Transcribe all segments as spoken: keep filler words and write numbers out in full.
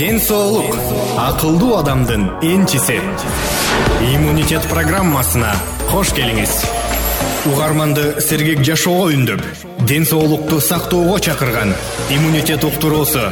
Ден соолук акылдуу адамдын энчиси. Иммунитет программасына кош келиңиз. Угарманды сергек жашоого үндөп, ден соолукту сактоого чакырган иммунитет уктуруусу.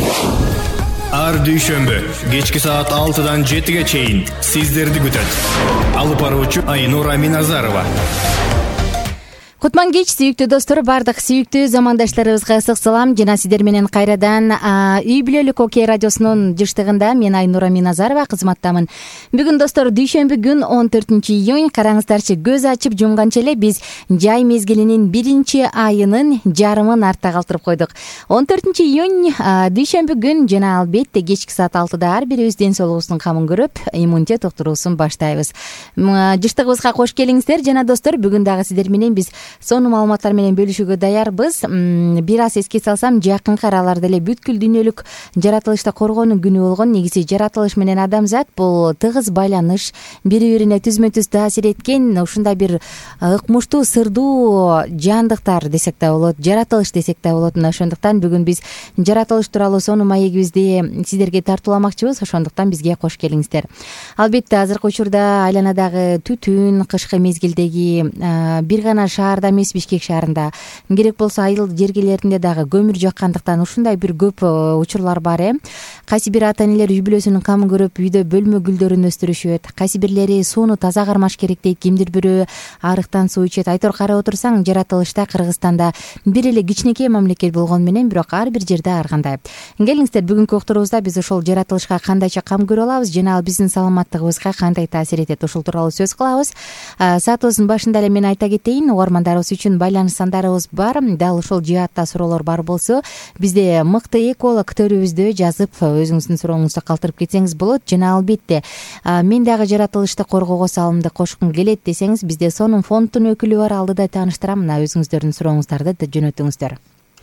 Ар дүйшөмбү кечки саат алтыдан жетиге чейин сиздерди күтөт. Алып баруучу Айнура Миназарова. Кутман кеч, сүйүктүү достор, бардык сүйүктүү замандаштарыбызга ысык салам. Жана сиздер менен кайрадан үй бүлөлүк Окей радиосунун жыштыгында мен Айнура Миназарова кызматтамын. Бүгүн достор дүйшөмбү күн он төртүнчү июнь, караңыздарчы, көз ачып жумганча эле биз жай мезгилинин биринчи айынын жарымын артта калтырып койдук. он төртүнчү июнь дүйшөмбү күн жана албетте кечки саат алтыда ар бирибиз ден соолугубуздун камын көрүп, иммунитет уктуруусун баштайбыз. Жыштыгыбызга кош келиңиздер. Жана достор, бүгүн дагы сиздер менен биз сонун маалыматтар менен бөлүшүүгө даярбыз. Бир аз эске салсам, жакынкы араларда эле бүткүл дүйнөлүк жаратылышты коргоонун күнү болгон. Негизи жаратылыш менен адамзат бул тыгыз байланыш, бири-бирине түзмө-түз таасир эткен ушундай бир ыкмуштуу, сырдуу жандыктар десек да болот, жаратылыш десек да болот. Мына ошондуктан бүгүн биз жаратылыш тууралуу сонун маегибизди сиздерге тартууламакчыбыз. Ошондуктан бизге кош келиңиздер. Албетте азыркы учурда айланадагы түтүн, кышкы мезгилдеги бир гана шаарда эмес, Бишкек шаарында, керек болсо айыл жергелеринде дагы көмүр жаккандыктан ушундай бир көп учурлар бар э. Кайсы бир ата энелер үй бүлөсүнүн камын көрүп үйдө бөлмө гүлдөрүн өстүрүшөт. Кайсы бирлери сууну таза кармаш керек дейт, кимдир бирөө арыктан суу ичет. Айтор карап отурсаң, жаратылышта Кыргызстанда бир эле кичинекей мамлекет болгону менен, бирок ар бир жерде ар кандай. Келиңиздер, бүгүнкү уктуруубузда биз ошол жаратылышка кандайча кам көрө алабыз жана ал биздин саламаттыгыбызга кандай таасир этет, ошол тууралуу сөз кылабыз. Саатыбыздын башында эле мен айта кетейин, угармандарыбыз үчүн байланыш сандарыбыз бар. Дал ошол жаатта суроолор бар болсо, бизде мыкты эколог төрүбүздө жазып өзүңүздүн сурооңузду калтырып кетсеңиз болот. Жана албетте мен дагы жаратылышты коргоого салымды кошкум келет десеңиз, бизде сонун фонддун өкүлү бар, алдыда тааныштырам. Мына өзүңүздөрдүн сурооңуздарды жөнөтүңүздөр.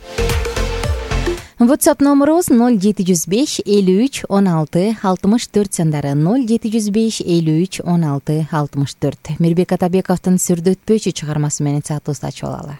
WhatsApp номерубуз ноль жети жүз беш элүү үч он алты алтымыш төрт сандары ноль жети жүз беш элүү үч он алты алтымыш төрт. Мирбек Атабековдун Сүрдөтпөчү чыгармасы менен саатыбызды ачып алалы.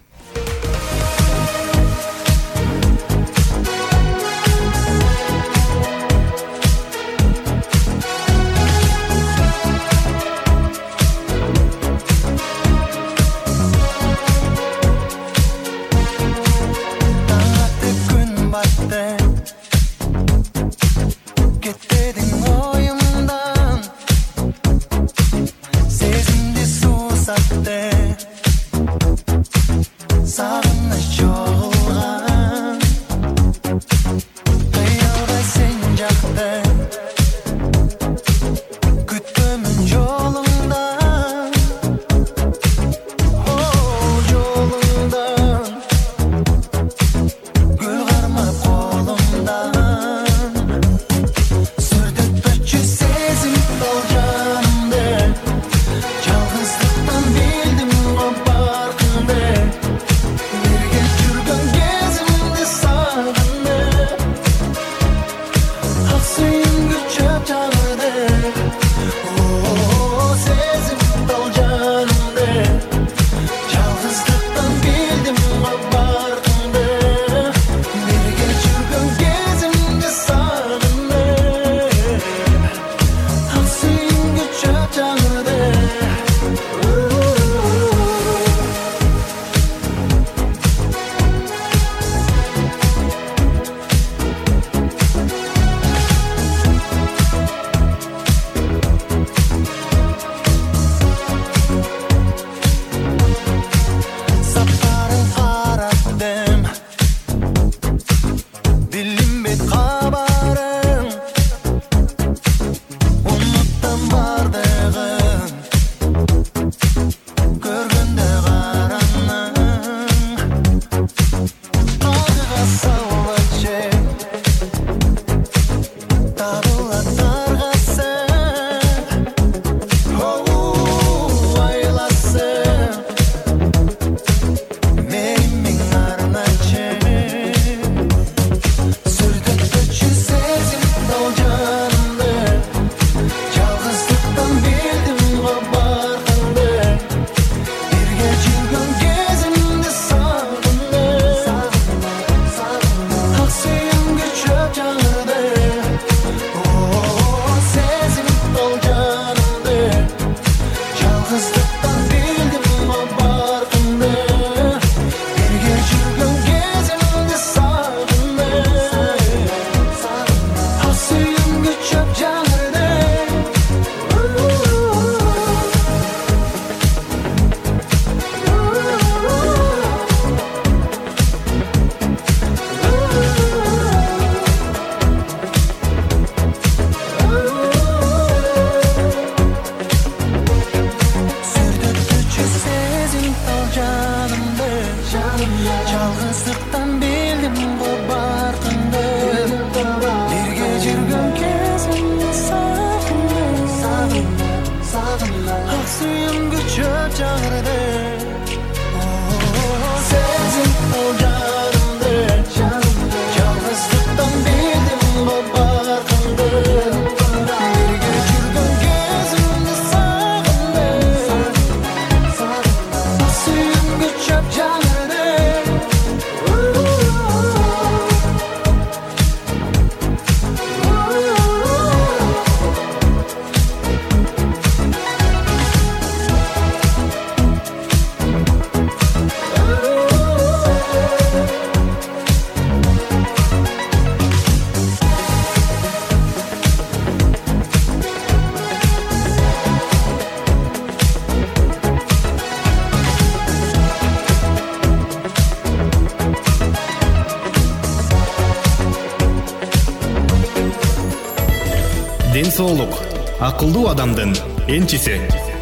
ден соолук акылдуу адамдын энчиси.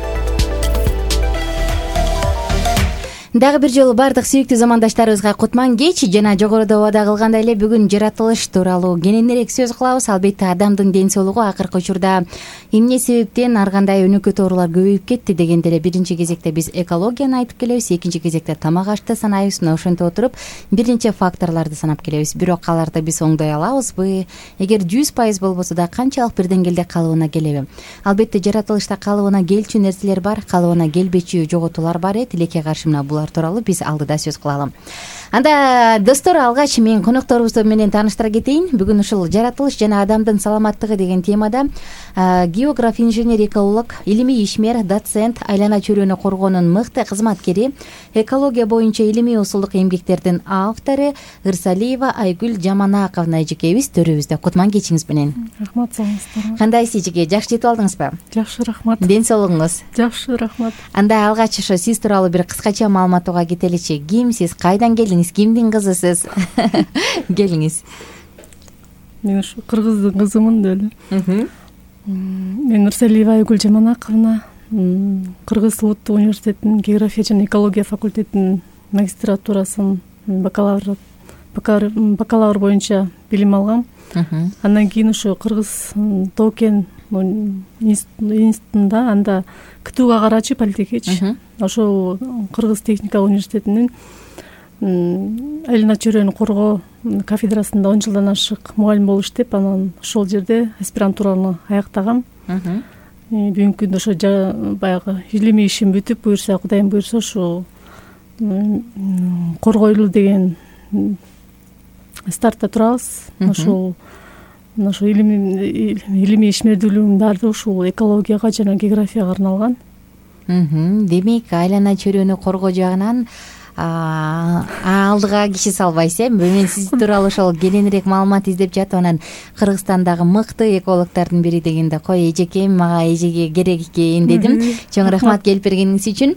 Дагы бир жолу бардык сүйүктүү замандаштарыбызга кутман кеч. Жана жогоруда убада кылгандай эле бүгүн жаратылыш тууралуу кененирээк сөз кылабыз. Албетте адамдын ден соолугу акыркы учурда эмне себептен ар кандай өнөкөт оорулар көбөйүп кетти дегенде эле биринчи кезекте биз экологияны айтып келебиз, экинчи кезекте тамак ашты санайбыз. Мына ошентип отуруп бир нече факторлорду санап келебиз. Бирок аларды биз оңдой алабызбы? Эгер жүз пайыз болбосо да канчалык бир деңгээлде калыбына келеби? Албетте жаратылышта калыбына келчү нерселер бар, калыбына келбечү жоготуулар бар. Э тилекке каршы мына булар тууралуу биз алдыда сөз кылалы. Анда достор, алгач мен конокторубуз менен тааныштыра кетейин. Бүгүн ушул жаратылыш жана адамдын саламаттыгы деген темада географ, инженер, эколог, илимий ишмер, доцент, айлана чөйрөнү коргоонун мыкты кызматкери, экология боюнча илимий усулдук эмгектердин автору Ырсалиева Айгүл Жаманаковна эжекебиз төрүбүздө. Кутман кечиңиз менен. Рахмат, саламатсыздарбы? Кандайсыз эжеке? Жакшы жетип алдыңызбы? Жакшы, рахмат. Ден соолугуңуз? Жакшы, рахмат. Анда алгач ошо сиз тууралуу бир кыскача маалыматууга кетеличи. Кимсиз, кайдан келдиңиз, кимдин кызысыз? Келиңиз. Мен ушу кыргыздын кызымын деле. Мен Ырсалиева Айгүл Жаманаковна, Кыргыз улуттук университетинин география жана экология факультетинин магистратурасын бакалавр бакалавр боюнча билим алгам. Андан кийин ошо Кыргыз Тоо-Кен институтунда анда КТУга карачы политехич. Ошол Кыргыз техникалык университетинин айлана чөйрөнү коргоо кафедрасында он жылдан ашык мугалим болуп иштеп, анан ошол жерде аспирантураны аяктагам. Бүгүнкү күндө ошо баягы илимий ишим бүтүп, буюрса Кудайым буюрса ошо коргойлуу деген стартта турабыз. Ошол ошо илимий ишмердүүлүгүмдүн баары ушул экологияга жана географияга арналган. Демек, айлана чөйрөнү коргоо жагынан алдыга киши салбайсыз, э? Мен сиз тууралуу ошол кененирээк маалымат издеп жатып, анан Кыргызстандагы мыкты экологдордун бири дегенде, кой эжекем, мага эжеге керек экен дедим. Чоң рахмат келип бергениңиз үчүн.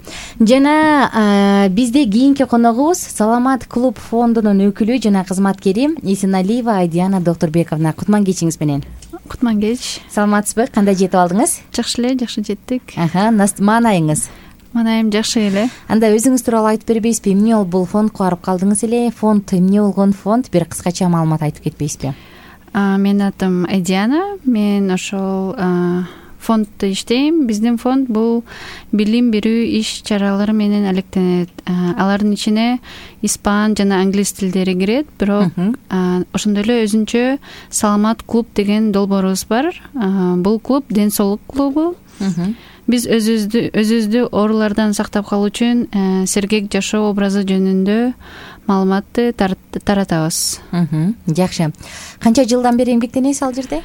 Жана бизде кийинки коногубуз Саламат клуб фондунун өкүлү жана кызматкери Исеналиева Айдиана Доктурбековна. Кутман кечиңиз менен. Кутман кеч. Саламатсызбы? Кандай жетип алдыңыз? Жакшы эле, жакшы жеттик. Аха, маанайыңыз? Маанайым жакшы эле. Анда өзүңүз тууралуу айтып бербейсизби? Эмне болуп бул фондко барып калдыңыз эле? Фонд эмне болгон фонд? Бир кыскача маалымат айтып кетпейсизби? Менин атым Айдиана. Мен ошол фонддо иштейм. Биздин фонд бул билим берүү иш чаралары менен алектенет. Алардын ичине испан жана англис тилдери кирет, бирок ошондой эле өзүнчө Саламат клуб деген долбоорубуз бар. Бул клуб ден соолук клубу. Биз өзүбүздү өзүбүздү оорулардан сактап калуу үчүн сергек жашоо образы жөнүндө маалыматты таратабыз. Жакшы. Канча жылдан бери эмгектенесиз ал жерде?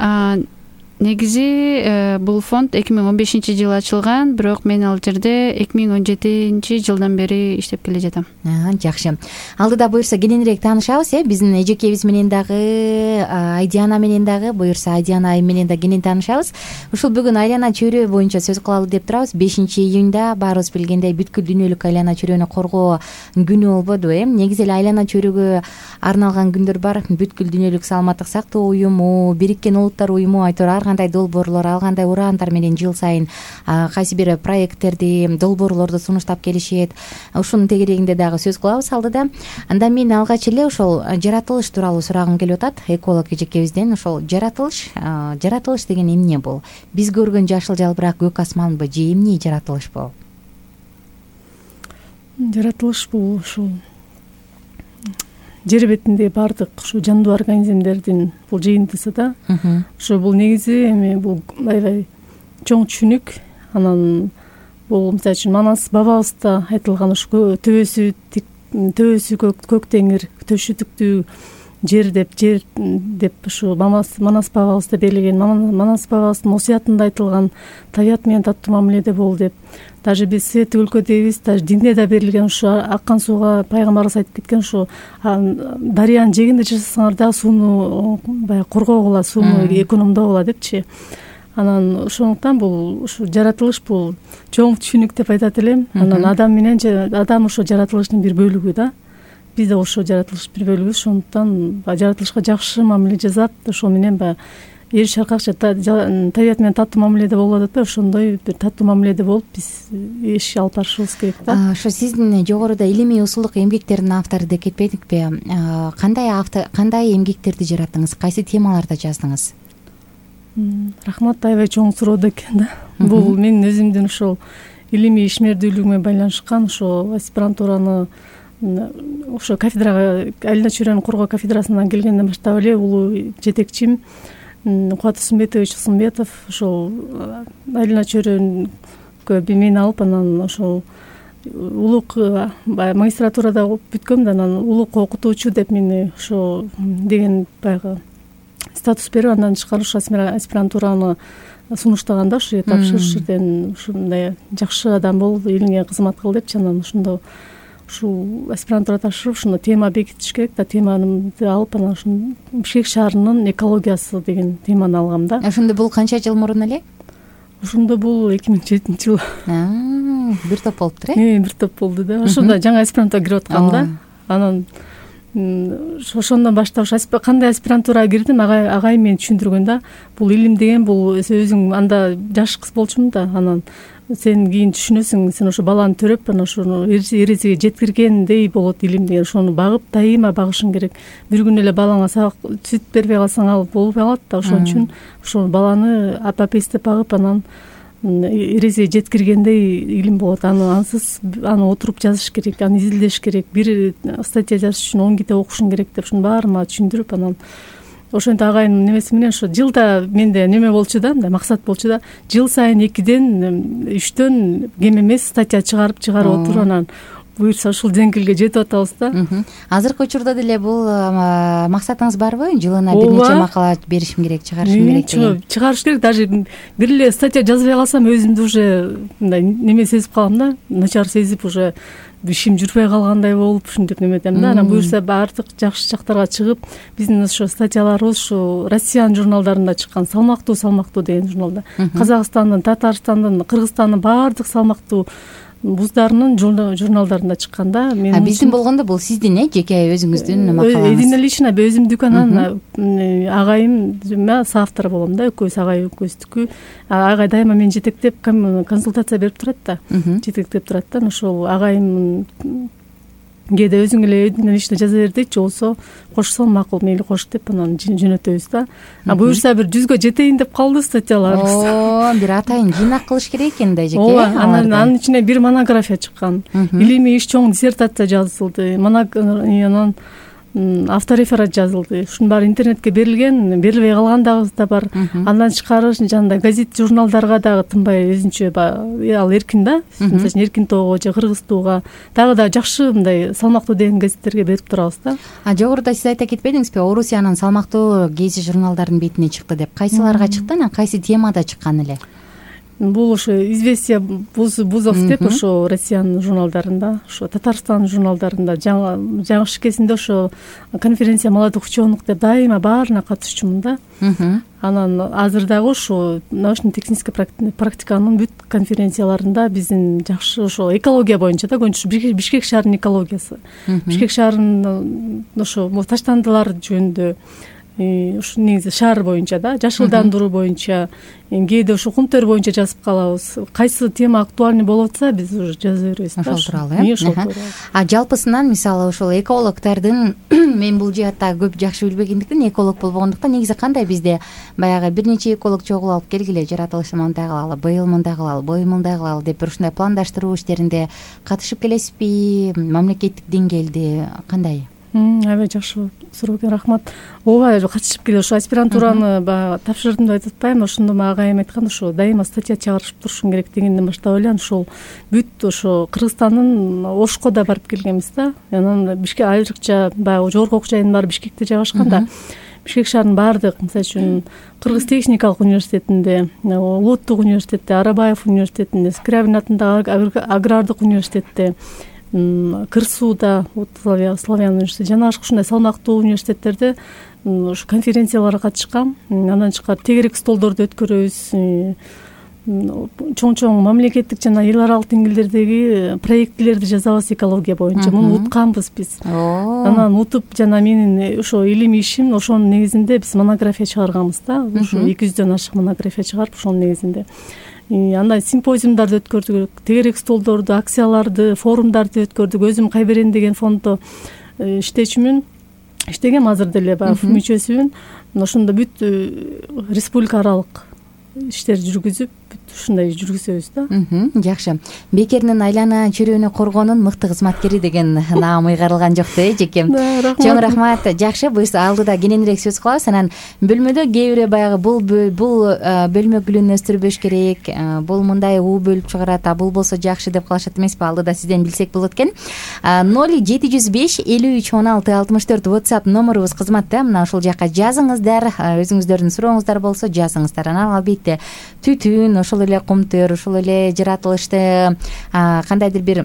Негизи бул фонд эки миң он бешинчи жылы ачылган, бирок мен ал жерде эки миң он жетинчи жылдан бери иштеп келе жатам. Жакшы. Алдыда буюрса кененирээк таанышабыз, э? Биздин эжекебиз менен дагы, Айдиана менен дагы, буюрса Айдиана айым менен да кенен таанышабыз. Ушул бүгүн айлана чөйрө боюнча сөз кылалы деп турабыз. бешинчи июнда баарыбыз билгендей бүткүл дүйнөлүк айлана чөйрөнү коргоо күнү болбоду, э? Негизи эле айлана чөйрөгө арналган күндөр бар. Бүткүл дүйнөлүк саламаттык сактоо уюму, Бириккен Улуттар уюму айтор кандай долбоорлор, ал кандай ураандар менен жыл сайын кайсы бир проекттерди, долбоорлорду сунуштап келишет. Ушунун тегерегинде дагы сөз кылабыз алдыда. Анда мен алгач эле ошол жаратылыш тууралуу сурагым келип атат эколог эжекебизден. Ошол жаратылыш, жаратылыш деген эмне бул? Биз көргөн жашыл жалбырак көк асманбы же эмне жаратылыш бул? Жаратылыш бул ушул жер бетинде баардык ушу жандуу организмдердин бул жыйынтысы да. Ошо бул негизи эми бул аябай чоң түшүнүк. Анан бул мисалы үчүн Манас бабабызда айтылган ушу төбөсү төбөсү көк теңир, төшү түктүү жер деп жер деп ушу Манас бабабызда берилген, Манас бабабыздын осуятында айтылган табият менен таттуу мамиледе бол деп. Даже биз светтик өлкө дейбиз, даже динде да берилген ушу аккан сууга пайгамбарыбыз айтып кеткен ушу дарыянын жээгинде жашасаңар да сууну баягы коргогула, сууну экономдогула депчи. Анан ошондуктан бул ушу жаратылыш бул чоң түшүнүк деп айтат элем. Анан адам менен адам ошо жаратылыштын бир бөлүгү да. Биз да ошо жаратылыш бир бөлүгүбүз. Ошондуктан жаратылышка жакшы мамиле жасап, ошол менен баягы эр шаркакча табият менен таттуу мамиледе болуп атат, ошондой бир таттуу мамиледе болуп биз иш алып барышыбыз керек да. Ошо сиздин жогоруда илимий усулдук эмгектердин автору деп кетпедикпи? Кандай автор, кандай эмгектерди жараттыңыз? Кайсы темаларда жаздыңыз? Рахмат, аябай чоң суроо экен да. Бул менин өзүмдүн ошол илимий ишмердүүлүгүмө байланышкан, ошо аспирантураны ошо кафедрага, Алина Чүрөнүн коргоо кафедрасынан келгенден баштап эле улуу жетекчим Кубат Усунбетович Усунбетов ошол Алина Чүрөнгө мени алып, анан ошол улук баягы магистратурада бүткөм да, анан улук окутуучу деп мени ошо деген баягы статус берип, андан тышкары ошо аспирантураны сунуштаганда ошо тапшырыш жерден ушундай жакшы адам бол, элиңе кызмат кыл депчи, анан ошондо ушул аспирантура тапшырып ушуну тема бекитиш керек да, теманы алып анан ушун Бишкек шаарынын экологиясы деген теманы алгам да. Ошондо бул канча жыл мурун эле? Ошондо бул эки миң жетинчи жыл. Бир топ болуптур э? Бир топ болду да. Ошондо жаңы аспирантура кирип аткам да. Анан ошондон баштап кандай аспирантурага кирдим, агайым мени түшүндүргөн да. Бул илим деген бул өзүң анда жаш кыз болчумун да, анан сен кийин түшүнөсүң, сен ошо баланы төрөп анан ошону эрежеге жеткиргендей болот илим деген. Ошону багып, дайыма багышың керек. Бир күн эле балаңа сабак сүт бербей калсаң ал болбой калат да. Ошон үчүн ошол баланы апапестеп багып, анан эрежеге жеткиргендей илим болот. Аны ансыз аны отуруп жазыш керек, аны изилдеш керек. Бир статья жазыш үчүн он китеп окушуң керек деп ушуну баарын мага түшүндүрүп, анан ошентип агайымдын немеси менен ошо жылда менде неме болчу да, мындай максат болчу да, жыл сайын экиден үчтөн кем эмес статья чыгарып чыгарып отуруп, анан буюрса ушул деңгээлге жетип атабыз да. Азыркы учурда деле бул максатыңыз барбы? Жылына бир нече макала беришим керек, чыгарышым керек деген. Чыгарыш керек. Даже бир эле статья жазбай калсам өзүмдү уже мындай неме сезип калам да, начар сезип, уже ишим жүрбөй калгандай болуп ушинтип неметем да. Анан буюрса артык жакшы жактарга чыгып, биздин ошо статьяларыбыз ушу Россиянын журналдарында чыккан, салмактуу салмактуу деген журналда, Казакстандын, Татарстандын, Кыргызстандын баардык салмактуу вуздарынын журналдарында чыккан да. А биздин болгондо бул сиздин э жеке өзүңүздүн макалаңыз. Единолично өзүмдүкү, анан агайым соавтор болом да, экөөбүз агай экөөбүздүкү. Агай дайыма мени жетектеп консультация берип турат да, жетектеп турат да. Ошол агайым кээде өзүң эле единолично жаза бер дейчи, болсо кошсом макул, мейли кош деп анан жөнөтөбүз да. А буюрса бир жүзгө жетейин деп калды статьяларыбыз. О, бир атайын жыйнак кылыш керек экен да жеке. Ооба, анан анын ичине бир монография чыккан. Илимий иш, чоң диссертация жазылды. Анан автореферат жазылды. Ушунун баары интернетке берилген, берилбей калган да бар. Андан тышкары жандай газет, журналдарга дагы тынбай өзүнчө ал эркин да. Мисалы Эркин тоого же Кыргыз туга дагы да жакшы мындай салмактуу деген газеттерге берип турабыз да. А жогоруда сиз айта кетпедиңизби, Орусиянын салмактуу гези журналдарынын бетине чыкты деп? Кайсыларга чыкты, анан кайсы темада чыккан эле? Бул ошо известия Бузов деп ошо Россиянын журналдарында, ошо Татарстандын журналдарында жаңы жаңы иш кезинде ошо конференция молодых ученых деп дайыма баарына катышчумун да. Анан азыр дагы ошо научно-технический практиканын бүт конференцияларында биздин жакшы ошо экология боюнча да, көбүнчө Бишкек шаарынын экологиясы, Бишкек шаарынын ошо таштандылар жөнүндө, ушу негизи шаар боюнча да, жашылдандыруу боюнча, кээде ушу кум төр боюнча жазып калабыз. Кайсы тема актуальный болуп атса, биз уже жаза беребиз. Ошол тууралуу э. А жалпысынан мисалы ошол экологдордун мен бул жаатта көп жакшы билбегендиктен, эколог болбогондуктан негизи кандай бизде баягы бир нече эколог чогулуп алып келгиле, жаратылышты мындай кылалы, быйыл мындай кылалы, быйыл мындай кылалы деп бир ушундай пландаштыруу иштеринде катышып келесизби? Мамлекеттик деңгээлде кандай? Аябай жакшы суроо экен, рахмат. Ооба, катышып келе ошо аспирантураны баягы тапшырдым деп айтып атпаймынбы, ошондо мага агайым айткан, ошо дайыма статья чыгарышып турушуң керек дегенден баштап эле ошол бүт ошо Кыргызстандын Ошко да барып келгенбиз да. Анан Бишкек айрыкча баягы жогорку окуу жайынын баары Бишкекте жайгашкан да. Бишкек шаарынын баардык, мисалы үчүн Кыргыз техникалык университетинде, Улуттук университетте, Арабаев университетинде, Скрябин атындагы агрардык университетте, Кырсууда, Славян университети, жана башка ушундай салмактуу университеттерде ушу конференцияларга катышкам. Андан тышкары тегерек столдорду өткөрөбүз. чоң чоң мамлекеттик жана эл аралык деңгээлдердеги проектилерди жазабыз экология боюнча. Муну утканбыз биз. Анан утуп жана менин ошо илимий ишим ошонун негизинде биз монография чыгарганбыз да. Ушу эки жүздөн ашык монография чыгарып ошонун негизинде андай симпозиумдарды өткөрдүк, тегерек столдорду, акцияларды, форумдарды өткөрдүк. Өзүм Кайберен деген фонддо иштечүмүн, иштегем, азыр деле баягы мүчөсүмүн. Ошондо бүт республика аралык иштер жүргүзүп ушундай жүргүзөбүз да. Жакшы. Бекеринин айлана чөйрөнү коргоонун мыкты кызматкери деген наам ыйгарылган жокпу э жекем. Чоң рахмат. Жакшы, биз алдыда кененирээк сөз кылабыз. Анан бөлмөдө кээ бирөө баягы бул бул бөлмө гүлүн өстүрбөш керек, бул мындай уу бөлүп чыгарат, а бул болсо жакшы деп калышат эмеспи? Алдыда сизден билсек болот экен. ноль жети жүз беш элүү үч он алты алтымыш төрт WhatsApp номерубуз кызматта. Мына ушул жакка жазыңыздар. Өзүңүздөрдүн сурооңуздар болсо жазыңыздар. Анан албетте түтүн, ошол эле кумтөр, ошол эле жаратылышты кандайдыр бир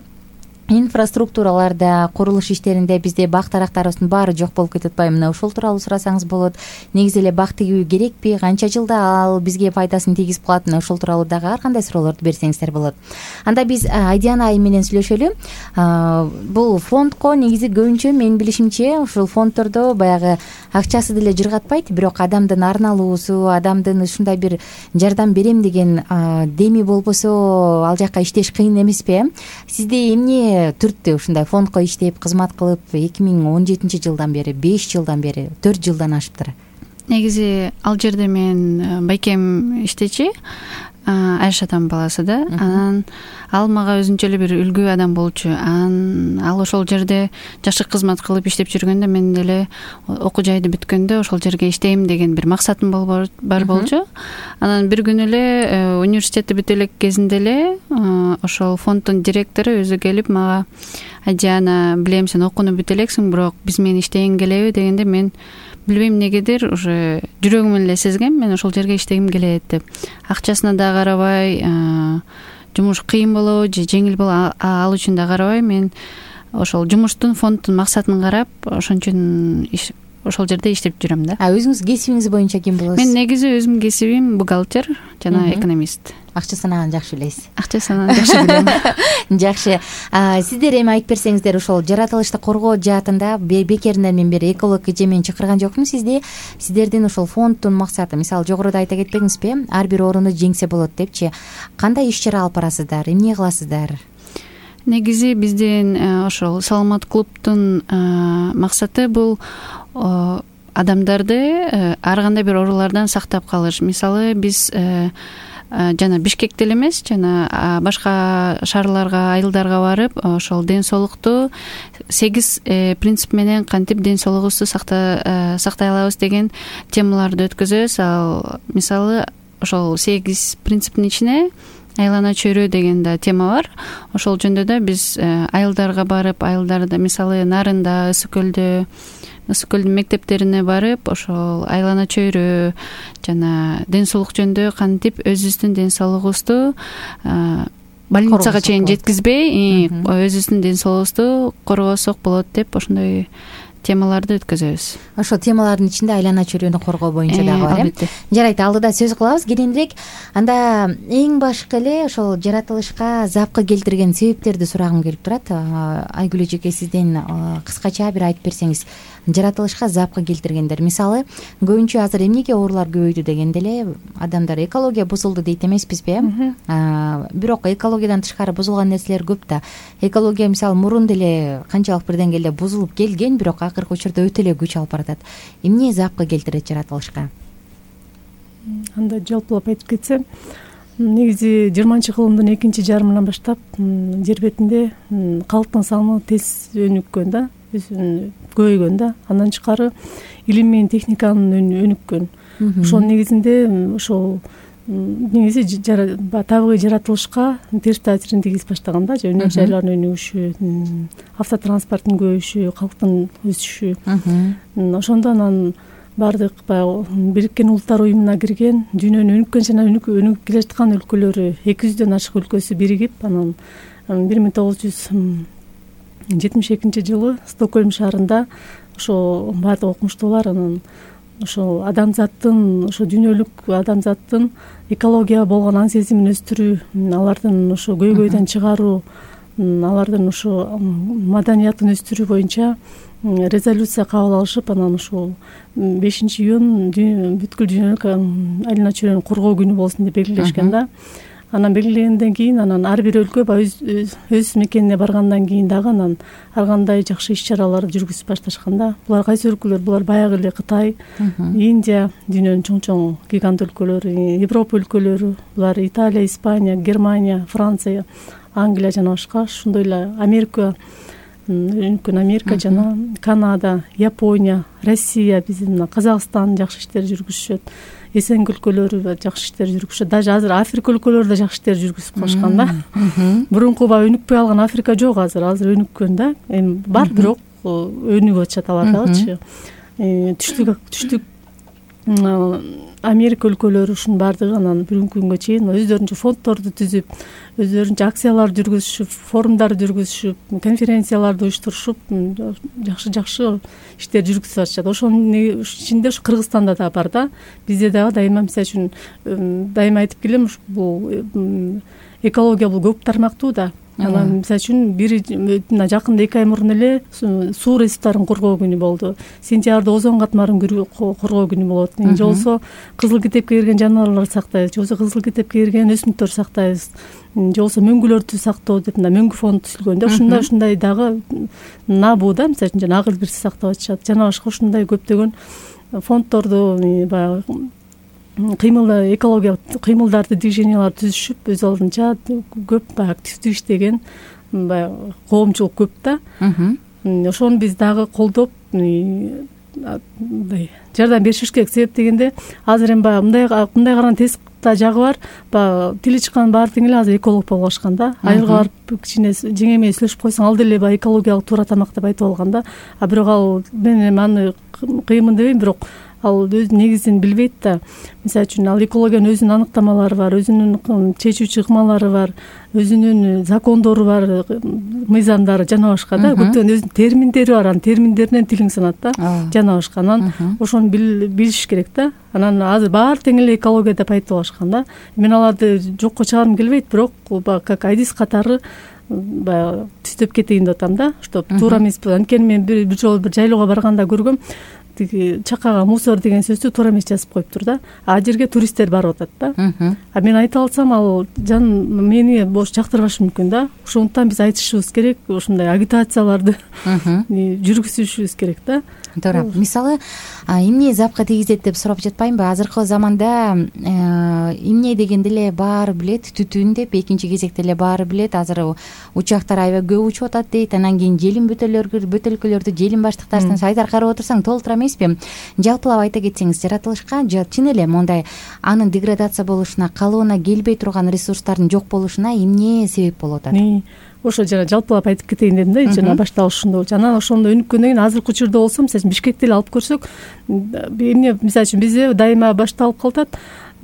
инфраструктураларда, курулуш иштеринде бизде бак дарактарыбыздын баары жок болуп кетип атпайбы? Мына ушул тууралуу сурасаңыз болот. Негизи эле бак тигүү керекпи? Канча жылда ал бизге пайдасын тийгизип калат? Мына ушул тууралуу дагы ар кандай суроолорду берсеңиздер болот. Анда биз Айдиана айым менен сүйлөшөлү. Бул фондко негизи көбүнчө менин билишимче ушул фонддордо баягы акчасы деле жыргатпайт, бирок адамдын арналуусу, адамдын ушундай бир жардам берем деген деми болбосо ал жакка иштеш кыйын эмеспи? Сизде эмне түрттү ушундай фондко иштеп кызмат кылып эки миң он жетинчи жылдан бери, беш жылдан бери, төрт жылдан ашыптыр? Негизи ал жерде мен байкем иштечи, Айшатан баласы да. Анан ал мага өзүнчө эле бир үлгү адам болчу. Анан ал ошол жерде жакшы кызмат кылып иштеп жүргөндө мен деле окуу жайды бүткөндө ошол жерге иштейм деген бир максатым бар болчу. Анан бир күнү эле университетти бүтө элек кезинде эле ошол фонддун директору өзү келип мага: "Айдиана, билем сен окууну бүтө элексиң, бирок биз менен иштегиң келеби?" дегенде мен билбейм эмнегедир уже жүрөгүм эле сезгем, мен ошол жерге иштегим келет деп. Акчасына да карабай, жумуш кыйын болобу же жеңил болобу ал үчүн да карабай, мен ошол жумуштун, фонддун максатын карап, ошон үчүн ошол жерде иштеп жүрөм да. А өзүңүз кесибиңиз боюнча ким болосуз? Мен негизи өзүмдүн кесибим бухгалтер жана экономист. Акча санаган жакшы билесиз. Акча санаган жакшы билем. Жакшы. Сиздер эми айтып берсеңиздер, ошол жаратылышты коргоо жаатында бекеринен мен бери эколог эжемен чакырган жокмун сизди. Сиздердин ошол фонддун максаты, мисалы жогоруда айта кетпеңизби, ар бир орунду жеңсе болот депчи. Кандай иш чара алып барасыздар? Эмне кыласыздар? Негизи биздин ошол саламат клубдун максаты бул адамдарды ар кандай бир оорулардан сактап калыш. Мисалы биз жана Бишкекте эле эмес, жана башка шаарларга, айылдарга барып, ошол ден соолукту сегиз принцип менен кантип ден соолугубузду сактай алабыз деген темаларды өткөзөбүз. Ал мисалы ошол сегиз принциптин ичине айлана чөйрө деген да тема бар. Ошол жөндө да биз айылдарга барып, айылдарда мисалы Нарында, Ысык көлдө, Ысык көлдүн мектептерине барып, ошол айлана чөйрө жана ден соолук жөнүндө кантип өзүбүздүн ден соолугубузду больницага чейин жеткизбей, өзүбүздүн ден соолугубузду коргосок болот деп ошондой темаларды өткөзөбүз. Ошол темалардын ичинде айлана чөйрөнү коргоо боюнча дагы бар э? Жарайт, алдыда сөз кылабыз кененирээк. Анда эң башкы эле ошол жаратылышка запкы келтирген себептерди сурагым келип турат. Айгүл эжеке, сизден кыскача бир айтып берсеңиз, жаратылышка запкы келтиргендер, мисалы көбүнчө азыр эмнеге оорулар көбөйдү дегенде эле адамдар экология бузулду дейт эмеспизби? Бирок экологиядан тышкары бузулган нерселер көп да. Экология мисалы мурун деле канчалык бир деңгээлде бузулуп келген, бирок акыркы учурда өтө эле күч алып баратат. Эмне запкы келтирет жаратылышка? Анда жалпылап айтып кетсем, негизи жыйырманчы кылымдын экинчи жарымынан баштап жер бетинде калктын саны тез өнүккөн да, көбөйгөн да. Андан тышкары илим менен техниканын өнүккөн. Ошонун негизинде ошол негизи табигый жаратылышка терс таасирин тийгизип баштаган да. Өнөр жайлардын өнүгүшү, автотранспорттун көбөйүшү, калктын өсүшү. Ошондо анан баардык баягы Бириккен Улуттар уюмуна кирген, дүйнөнүн өнүккөн жана өнүгүп келе жаткан өлкөлөрү эки жүздөн ашык өлкөсү биригип, анан бир миң тогуз жүз жетимиш экинчи жылы Стокгольм шаарында ошо баардык окумуштуулар анан ошо адамзаттын ошо дүйнөлүк адамзаттын экологияга болгон аң сезимин өстүрүү, алардын ошо көйгөйдөн чыгаруу, алардын ошо маданиятын өстүрүү боюнча резолюция кабыл алышып, анан ушул бешинчи июнь бүткүл дүйнөлүк айлана чөйрөнү коргоо күнү болсун деп белгилешкен да. Анан белгилегенден кийин анан ар бир өлкө өз өз мекенине баргандан кийин дагы анан ар кандай жакшы иш чаралар жүргүзүп башташкан да. Булар кайсы өлкөлөр? Булар баягы эле Кытай, Индия, дүйнөнүн чоң чоң гигант өлкөлөрү, Европа өлкөлөрү, булар Италия, Испания, Германия, Франция, Англия жана башка. Ошондой эле Америка, Өнүккөн Америка жана Канада, Япония, Россия, биздин Казакстан жакшы иштер жүргүзүшөт. Эсен өлкөлөрү жакшы иштер жүргүзүшөт. Даже азыр Африка өлкөлөрү да жакшы иштер жүргүзүп калышкан да. Мурунку баягы өнүкпөй калган Африка жок азыр. Азыр өнүккөн да. Эми бар, бирок өнүгүп атышат алар дагычы. Түштүк түштүк Америка өлкөлөрү ушунун баардыгы анан бүгүнкү күнгө чейин өздөрүнчө фонддорду түзүп, өздөрүнчө акцияларды жүргүзүшүп, форумдарды жүргүзүшүп, конференцияларды уюштурушуп, жакшы жакшы иштер жүргүзүп атышат. Ошонун ичинде ушу Кыргызстанда да бар да. Бизде дагы дайыма мисалы үчүн дайыма айтып келем, бул экология бул көп тармактуу да. Анан мисалы үчүн бир мына жакында эки ай мурун эле суу ресурстарын коргоо күнү болду. Сентябрда озон катмарын коргоо күнү болот. Же болбосо кызыл китепке кирген жаныбарларды сактайбыз, же болбосо кызыл китепке кирген өсүмдүктөрдү сактайбыз, же болбосо мөңгүлөрдү сактоо деп мына мөңгү фонд түзүлгөн да. Ушундай ушундай дагы набу да, мисалы үчүн жана агыл бирси сактап атышат. Жана башка ушундай көптөгөн фонддорду баягы кыймыл экологиялык кыймылдарды, движенияларды түзүшүп, өз алдынча көп баягы активдүү иштеген баягы коомчулук көп да. Ошону биз дагы колдоп мындай жардам беришибиз керек. Себеп дегенде азыр эми баягы мындай мындай караган тез жагы бар. Баягы тили чыккан баары тең эле азыр эколог болуп калышкан да. Айылга барып кичине жеңемей сүйлөшүп койсоң ал деле баягы экологиялык туура тамак деп айтып алган да. А бирок ал мен эми аны кыймын дебейм, бирок ал өз негизин билбейт да. Мисалы үчүн ал экологиянын өзүнүн аныктамалары бар, өзүнүн чечүүчү ыкмалары бар, өзүнүн закондору бар, мыйзамдары жана башка да. Көптөгөн өзүнүн терминдери бар, анын терминдеринен тилиң сынат да. Жана башка. Анан ошону билиш керек да. Анан азыр баары тең эле экология деп айтып алышкан да. Мен аларды жокко чыгаргым келбейт, бирок как адис катары баягы түздөп кетейин деп атам да. Что туура эмес. Анткени мен бир жолу бир жайлоого барганда көргөм, тиги чакага мусор деген сөздү туура эмес жазып коюптур да. А жерге туристтер барып атат да. А мен айта алсам, ал жан мени бош жактырбашы мүмкүн да. Ошондуктан биз айтышыбыз керек, ушундай агитацияларды жүргүзүшүбүз керек да. Туура. Мисалы, эмне запка тийгизет деп сурап жатпаймынбы? Азыркы заманда эмне дегенде эле баары билет, түтүн деп, экинчи кезекте эле баары билет. Азыр учактар аябай көп учуп атат дейт. Анан кийин желим бөтөлкөлөрдү, желим баштыктардан сайдар карап отурсаң толтура эмеспи? Жалпылап айта кетсеңиз, жаратылышка чын эле мондай анын деградация болушуна, калыбына келбей турган ресурстардын жок болушуна эмне себеп болуп атат? Ошо жана жалпылап айтып кетейин дедим да, жана башталышында болчу. Анан ошондо өнүккөндөн кийин азыркы учурда болсо, мисалы үчүн Бишкекти эле алып көрсөк, эмне мисалы үчүн бизде дайыма башталып калат.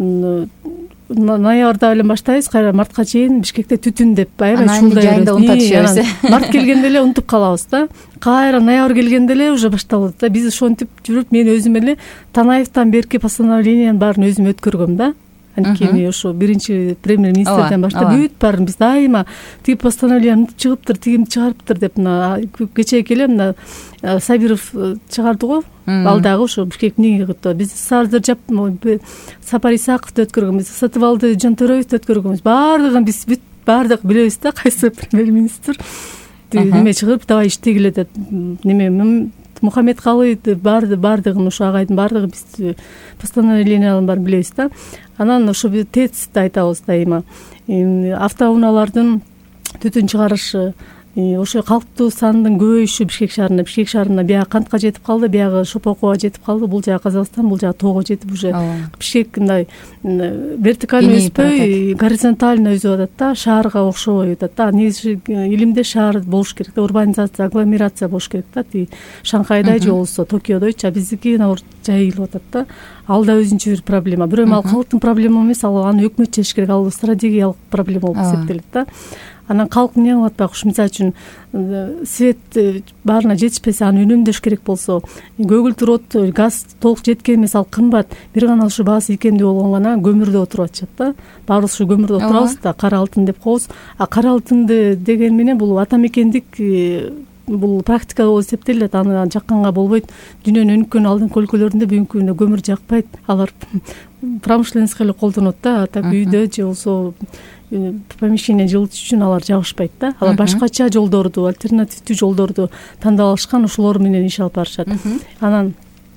Ноябрда эле баштайбыз, кайра мартка чейин Бишкекте түтүн деп аябай шуулдайбыз. Март келгенде эле унутуп калабыз да. Кайра ноябрь келгенде эле уже башталат да. Биз ошентип жүрүп, мен өзүм эле Танаевден берки постановлениянын баарын өзүм өткөргөм да. Анткени ошо биринчи премьер-министрден баштап бүт баарын биз дайыма тиги постановление чыгыптыр, тигим чыгарыптыр деп мына кечээки эле мына Сабиров чыгарды го. Ал дагы ошо Бишкек эмнеге кылды? Биз Сардыр Жап, Сапар Исаковду өткөргөнбүз, Сатыбалды Жантөрөевди өткөргөнбүз. Баардыгын биз бүт баардык билебиз да, кайсы премьер-министр неме чыгып давай иштегиле деп. Неме Мухаммед Калый баардыгын ошо агайдын баардыгы биз постановленияларын баарын билебиз да. Анан ошо ТЭЦди айтабыз дайыма. Автоунаалардын түтүн чыгарышы, ошо калктуу сандын көбөйүшү Бишкек шаарында, Бишкек шаарында биягы Кантка жетип калды, биягы Шопокова жетип калды, бул жагы Казакстан, бул жагы Тоого жетип уже Бишкек мындай вертикально өспөй, горизонтально өзүп атат да, шаарга окшобой атат да. Негизи илимде шаар болуш керек да, урбанизация, агломерация болуш керек да, тиги Шанхайдай же болбосо Токиодойчу, биздики наоборот жайылып атат да. ал да өзүнчө бир проблема. Бирок эми ал калктын проблема эмес, ал аны өкмөт чечиш керек, ал стратегиялык проблема болуп эсептелет да. Анан калк эмне кылып атпайбы, мисалы үчүн свет баарына жетишпесе аны үнөмдөш керек болсо, көгүлтүр от, газ толук жеткен эмес, ал кымбат, бир гана ушу баасы икемдүү болгон гана көмүрдө отуруп атышат да. Баарыбыз ушу көмүрдө отурабыз да, кара алтын деп коебуз. А кара алтынды деген менен бул ата мекендик, бул практика болуп эсептелет. Аны жакканга болбойт. Дүйнөнүн өнүккөн алдыңкы өлкөлөрүндө бүгүнкү күндө көмүр жакпайт. Алар промышленность эле колдонот да. Так үйдө же болбосо помещение жылытыш үчүн алар жабышпайт да. Алар башкача жолдорду, альтернативдүү жолдорду тандап алышкан, ошолор менен иш алып барышат. Анан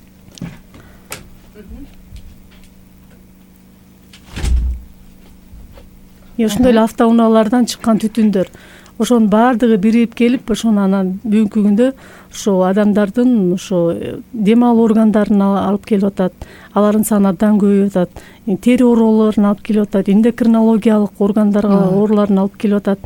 ошондой эле автоунаалардан чыккан түтүндөр, ошонун баардыгы бирип келип, ошону анан бүгүнкү күндө ошо адамдардын ошо дем алуу органдарына алып келип атат. Алардын саны абдан көбөйүп атат. Тери ооруларына алып келип атат, эндокринологиялык органдарга ооруларын алып келип атат.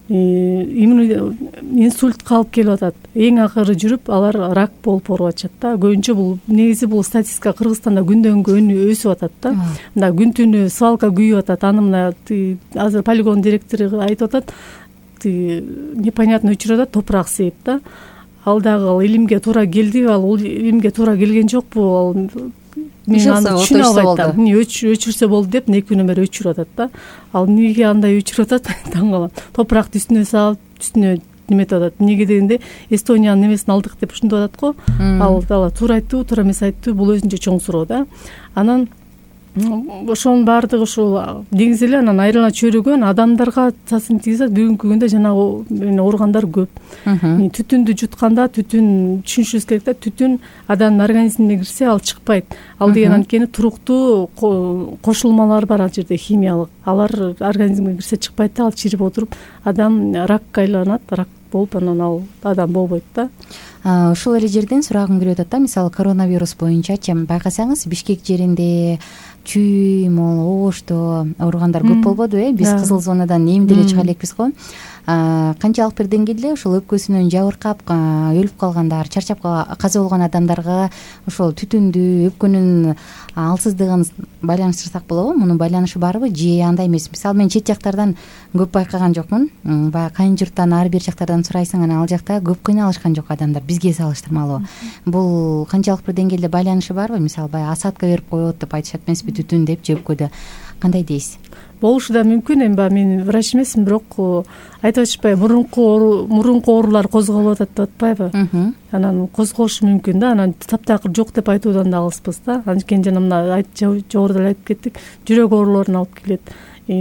Инсультка алып келип атат. Эң акыры жүрүп алар рак болуп ооруп атышат да. Көбүнчө бул негизи бул статистика Кыргызстанда күндөн күнү өсүп атат да. Мына күн түнү свалка күйүп атат. Аны мына азыр полигон директору айтып атат. Непонятно өчүрүп атат, топурак сээп да. Ал дагы ал илимге туура келдиби, ал илимге туура келген жокпу, ал мен аны түшүнө албайт да. Эмне өчүрсө болду деп эки күнөн бери өчүрүп атат да. Ал эмнеге андай өчүрүп атат, таң калам. Топуракты үстүнө салып, үстүнө неметип атат. Эмнеге дегенде Эстониянын немесин алдык деп ушинтип атат го. Ал дала туура айтты, туура эмес айтты, бул өзүнчө чоң суроо да. Анан ошонун баардыгы ушул деңиз эле анан айрылма чөйрөгөн адамдарга таасирин тийгизет. Бүгүнкү күндө жанагы ооругандар көп. Түтүндү жутканда, түтүн түшүнүшүбүз керек да, түтүн адамдын организмине кирсе ал чыкпайт. Ал деген анткени туруктуу кошулмалар бар ал жерде, химиялык. Алар организмге кирсе чыкпайт да, ал чирип отуруп адам ракка айланат, рак болуп анан ал адам болбойт да. Ушул эле жерден сурагым келип атат да, мисалы коронавирус боюнчачы байкасаңыз Бишкек жеринде чүй, могул обоштоо ооругандар көп болбоду э? Биз кызыл зонадан эми деле чыга элекпиз го. Канчалык бир деңгээлде ошол өпкөсүнөн жабыркап өлүп калгандар, чарчап каза болгон адамдарга ошол түтүндү, өпкөнүн алсыздыгын байланыштырсак болобу? Мунун байланышы барбы же андай эмес? Мисалы мен чет жактардан көп байкаган жокмун. Баягы кайын журттан ар бир жактардан сурайсың, анан ал жакта көп кыйналышкан жок адамдар бизге салыштырмалуу. Бул канчалык бир деңгээлде байланышы барбы? Мисалы баягы осадка берип коет деп айтышат эмеспи, түтүн деп же өпкөдө. Кандай дейсиз? Болушу да мүмкүн. Эми баягы мен врач эмесмин, бирок айтып атышпайбы, мурунку мурунку оорулар козголуп атат деп атпайбы? Анан козголушу мүмкүн да. Анан таптакыр жок деп айтуудан да алыспыз да. Анткени жана мына жогоруда эле айтып кеттик, жүрөк ооруларын алып келет,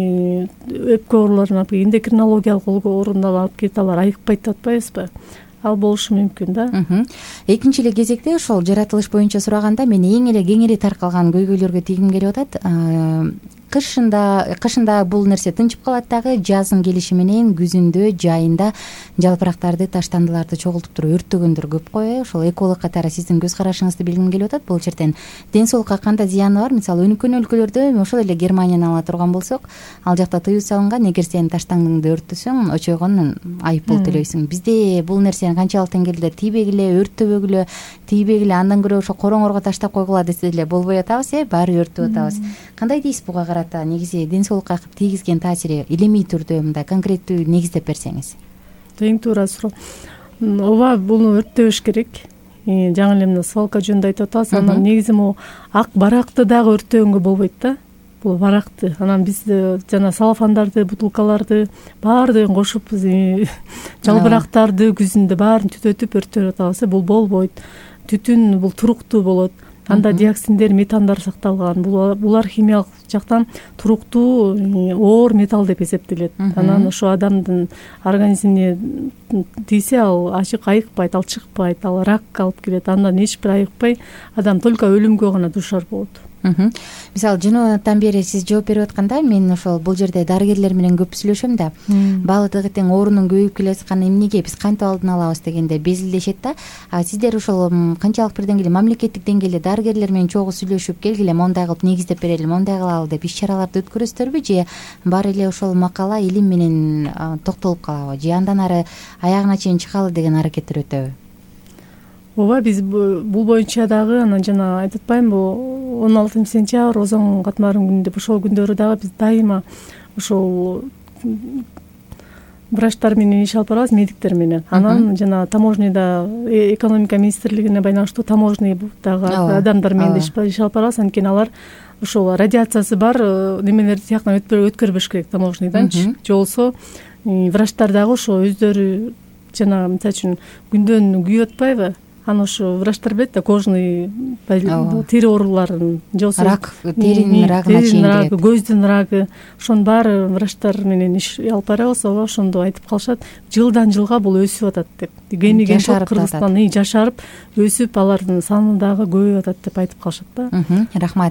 өпкө ооруларын алып келет, эндокринологиялык ооруларды алып келет. Алар айыкпайт деп атпайбызбы? Ал болушу мүмкүн да. Экинчи эле кезекте ошол жаратылыш боюнча сураганда мен эң эле кеңири таркалган көйгөйлөргө тийгим келип атат. Кышында кышында бул нерсе тынчып калат дагы, жазын келиши менен күзүндө жайында жалпырактарды, таштандыларды чогултуп туруп өрттөгөндөр көп го э. Ошол эколог катары сиздин көз карашыңызды билгим келип атат. Бул жерден ден соолукка кандай зыяны бар? Мисалы өнүккөн өлкөлөрдө ошол эле Германияны ала турган болсок, ал жакта тыюу салынган, эгер сен таштандыңды өрттөсөң очойгон айып пул төлөйсүң. Бизде бул нерсени канчалык деңгээлде тийбегиле, өрттөбөгүлө, тийбегиле, андан көрө ошо короңорго таштап койгула десе деле болбой атабыз э, баары өрттөп атабыз. Кандай дейсиз буга карата? Негизи ден соолукка тийгизген таасири илимий түрдө мындай конкреттүү негиздеп берсеңиз. Эң туура суроо. Ооба, буну өрттөбөш керек. Жаңы эле мына свалка жөнүндө айтып атабыз. Анан негизи могу ак баракты дагы өрттөгөнгө болбойт да. Бул баракты. Анан биз жана салфандарды, бутылкаларды баардыгын кошуп жалбырактарды күзүндө баарын түтөтүп өрттөп атабыз. Бул болбойт. Түтүн бул туруктуу болот. Анда диоксиндер, метандар сакталган. Булар химиялык жактан туруктуу оор металл деп эсептелет. Анан ошо адамдын организмине тийсе ал ачык айыкпайт, ал чыкпайт, ал ракка алып келет. Андан эч бир айыкпай адам только өлүмгө гана дуушар болот. Мисалы жөнөттөн бери сиз жооп берип атканда мен ошол бул жерде дарыгерлер менен көп сүйлөшөм да. Баалыгы тең оорунун көбөйүп келе жатканы эмнеге, биз кантип алдын алабыз дегенде безилдешет да. А сиздер ошол канчалык бир деңгээлде, мамлекеттик деңгээлде дарыгерлер менен чогуу сүйлөшүп келгиле, мондай кылып негиздеп берели, мондай кылалы деп иш чараларды өткөрөсүздөрбү же баары эле ошол макала илим менен токтолуп калабы же андан ары аягына чейин чыгалы деген аракеттер өтөбү? Ооба, биз бул боюнча дагы анан жана айтып атпаймынбы, он алтынчы сентябрь озон катмарын күнү деп ошол күндөрү дагы биз дайыма ошол врачтар менен иш алып барабыз, медиктер менен. Анан жана таможняда экономика министрлигине байланыштуу таможный дагы адамдар менен иш алып барабыз. Анткени алар ошол радиациясы бар немелерди тияктан өткөрбөш керек таможнийданчы. Же болбосо врачтар дагы ошо өздөрү жана мисалы үчүн күндөн күйүп атпайбы? Аны ошо врачтар билет да, кожный тери ооруларын, же болбосо рак, теринин рагына чейин кирет, көздүн рагы, ошонун баары врачтар менен иш алып барабыз. Ошондо айтып калышат, жылдан жылга бул өсүп атат деп. Кемиген Кыргызстан жашарып, өсүп, алардын саны дагы көбөйүп атат деп айтып калышат да. Рахмат.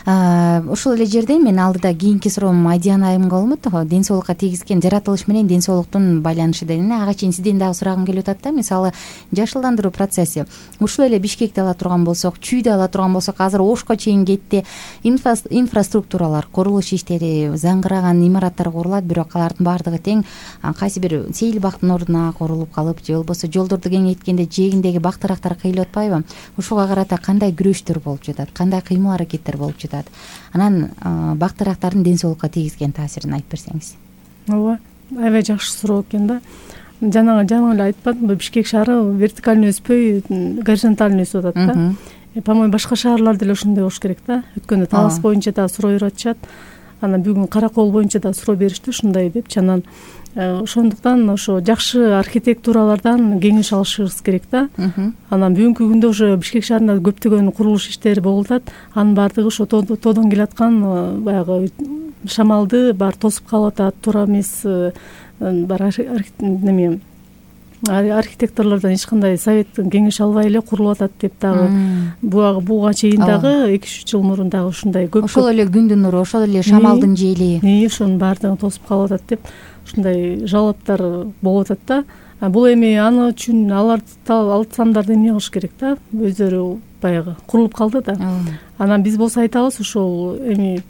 Ошол эле жерде мен алдыда кийинки суроом Айдиана айымга болмок го. Ден соолукка тийгизген жаратылыш менен ден соолуктун байланышы деген. Ага чейин сизден дагы сурагым келип атат да. Мисалы, жашылдандыруу процесси ушул эле Бишкекти ала турган болсок, Чүйдү ала турган болсок, азыр Ошко чейин кетти. Инфраструктуралар, курулуш иштери, заңгыраган имараттар курулат, бирок алардын баардыгы тең кайсы бир сейил бактын ордуна курулуп калып, же болбосо жолдорду кеңейткенде жээгиндеги бак-дарактар кыйылып атпайбы? Ушуга карата кандай күрөштөр болуп жатат, кандай кыймыл аракеттер болуп жатат? Анан бак-дарактардын ден соолукка тийгизген таасирин айтып берсеңиз. Ооба, аябай жакшы суроо экен да. Жанагы жаңы эле айтпадымбы, Бишкек шаары вертикально өспөй, горизонтально өсүп атат да. По-моему, башка шаарлар деле ошондой болуш керек да. Өткөндө Талас боюнча да суроо берип атышат. Анан бүгүн Каракол боюнча да суроо беришти ушундай деп. Анан ошондуктан ошо жакшы архитектуралардан кеңеш алышыбыз керек да. Анан бүгүнкү күндө уже Бишкек шаарында көптөгөн курулуш иштери болуп атат. Анын баардыгы ошо тоодон келаткан баягы шамалды бар тосуп калып атат. Туура эмес бар неме архитекторлордон эч кандай советтин кеңеш албай эле курулуп атат деп дагы буга чейин дагы эки үч жыл мурун дагы ушундай көп ошол эле күндүн нуру, ошол эле шамалдын жели ошонун баардыгын тосуп калып атат деп ушундай жалоптор болуп атат да. Бул эми аны үчүн алар алсамдарды эмне кылыш керек да, өздөрү баягы курулуп калды да. Анан биз болсо айтабыз, ушул эми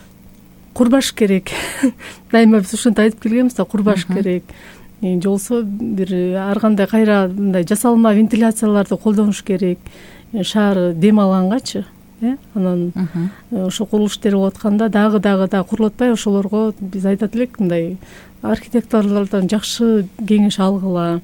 курбаш керек. Дайыма биз ушинтип айтып келгенбиз да, курбаш керек. Же болбосо бир ар кандай кайра мындай жасалма вентиляцияларды колдонуш керек. Шаар дем алгангачы, э? Анан ошо курулуш иштери болуп атканда дагы дагы да курулуп атпай, ошолорго биз айтат элек, мындай архитекторлордон жакшы кеңеш алгыла.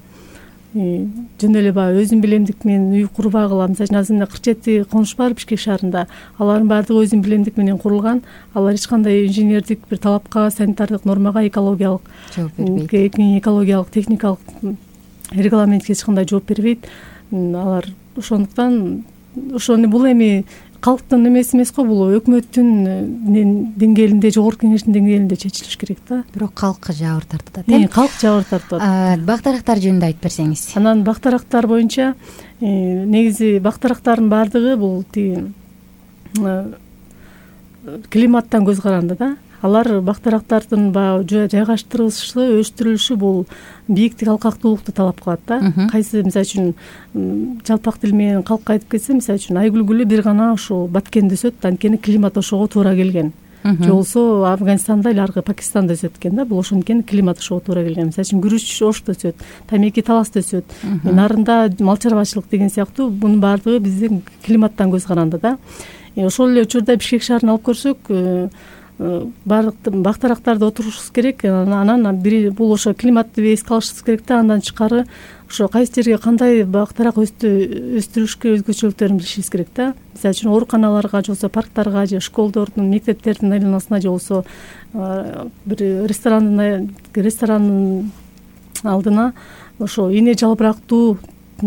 Жөн эле баягы өзүн билемдик менен үй курбагыла. Мисалы үчүн азыр кырк жети конуш бар Бишкек шаарында. Алардын баардыгы өзүн билемдик менен курулган. Алар эч кандай инженердик бир талапка, санитардык нормага, экологиялык жооп бербейт. Экологиялык, техникалык регламентке эч кандай жооп бербейт. Алар ошондуктан ошону бул эми калктын эмеси эмес го, бул өкмөттүн деңгээлинде, жогорку кеңештин деңгээлинде чечилиш керек да. Бирок калкка жабыр тартып атат, э? Калк жабыр тартып атат. Бак-дарактар жөнүндө айтып берсеңиз. Анан бак-дарактар боюнча негизи бак-дарактардын баардыгы бул тиги климаттан көз каранды да. Алар бак-дарактардын баягы жайгаштырылышы, өстүрүлүшү бул бийиктик, алкактуулукту талап кылат да. Кайсы мисалы үчүн жалпак тил менен калкка айтып кетсе, мисалы үчүн Айгүл бир гана ошо Баткенде өсөт, анткени климат ошого туура келген. Же болбосо Афганистанда или аркы Пакистанда өсөт экен да, бул ошонткени климат ошого туура келген. Мисалы үчүн күрүч Ошто өсөт, Тамеки Таласта өсөт, нарында мал чарбачылык деген сыяктуу бунун баардыгы биздин климаттан көз каранды да. Ошол эле учурда Бишкек шаарын алып көрсөк, бак-дарактарды отурушубуз керек. Анан бир бул ошо климатты эске алышыбыз керек да. Андан тышкары ошо кайсы жерге кандай бак-дарак өстүрүшкө өзгөчөлүктөрүн билишибиз керек да. Мисалы үчүн ооруканаларга, же болбосо парктарга, же школдордун, мектептердин айланасына, же болбосо бир ресторандын ресторандын алдына ошо ийне жалбырактуу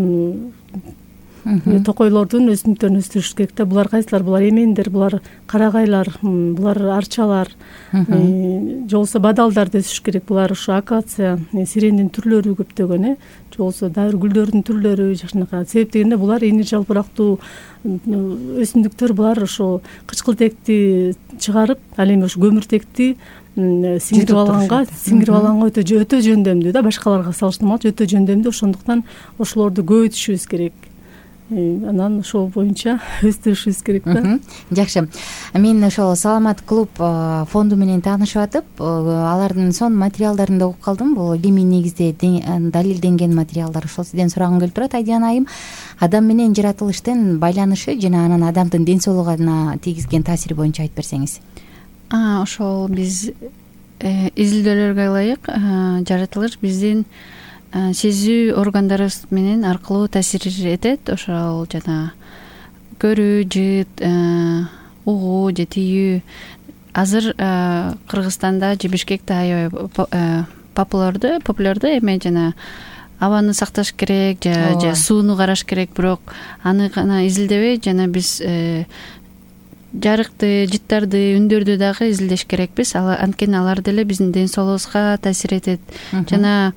токойлордун өсүмдүктөрүн өстүрүш керек да. Булар кайсылар? Булар эмендер, булар карагайлар, булар арчалар, же болбосо бадалдарды өсүш керек. Булар ошо акация, сирендин түрлөрү көптөгөн, э? Же болбосо дагы гүлдөрдүн түрлөрү жакшынакай. Себеп дегенде булар ийне жалбырактуу өсүмдүктөр, булар ошо кычкылтекти чыгарып, ал эми ошо көмүртекти сиңирип алганга, сиңирип алганга өтө өтө жөндөмдүү да, башкаларга салыштырмалуу өтө жөндөмдүү. Ошондуктан ошолорду көбөйтүшүбүз керек. анан ошол боюнча өстүрүшүбүз керек да. Жакшы, мен ошол Саламат клуб фонду менен таанышып атып, алардын сонун материалдарын да угуп калдым. Бул илимий негизде далилденген материалдар. Ошол сизден сурагым келип турат, Айдиана айым. Адам менен жаратылыштын байланышы жана анан адамдын ден соолугуна тийгизген таасири боюнча айтып берсеңиз. Ошол биз изилдөөлөргө ылайык жаратылыш биздин сезүү органдарыбыз менен аркылуу таасир этет. Ошол жана көрүү, жыт, угуу же тийүү. Азыр Кыргызстанда же Бишкекте аябай популярдуу эме жана абаны сакташ керек же сууну караш керек, бирок аны гана изилдебей жана биз жарыкты, жыттарды, үндөрдү дагы изилдеш керекпиз. Анткени алар деле биздин ден соолугубузга таасир этет. Жана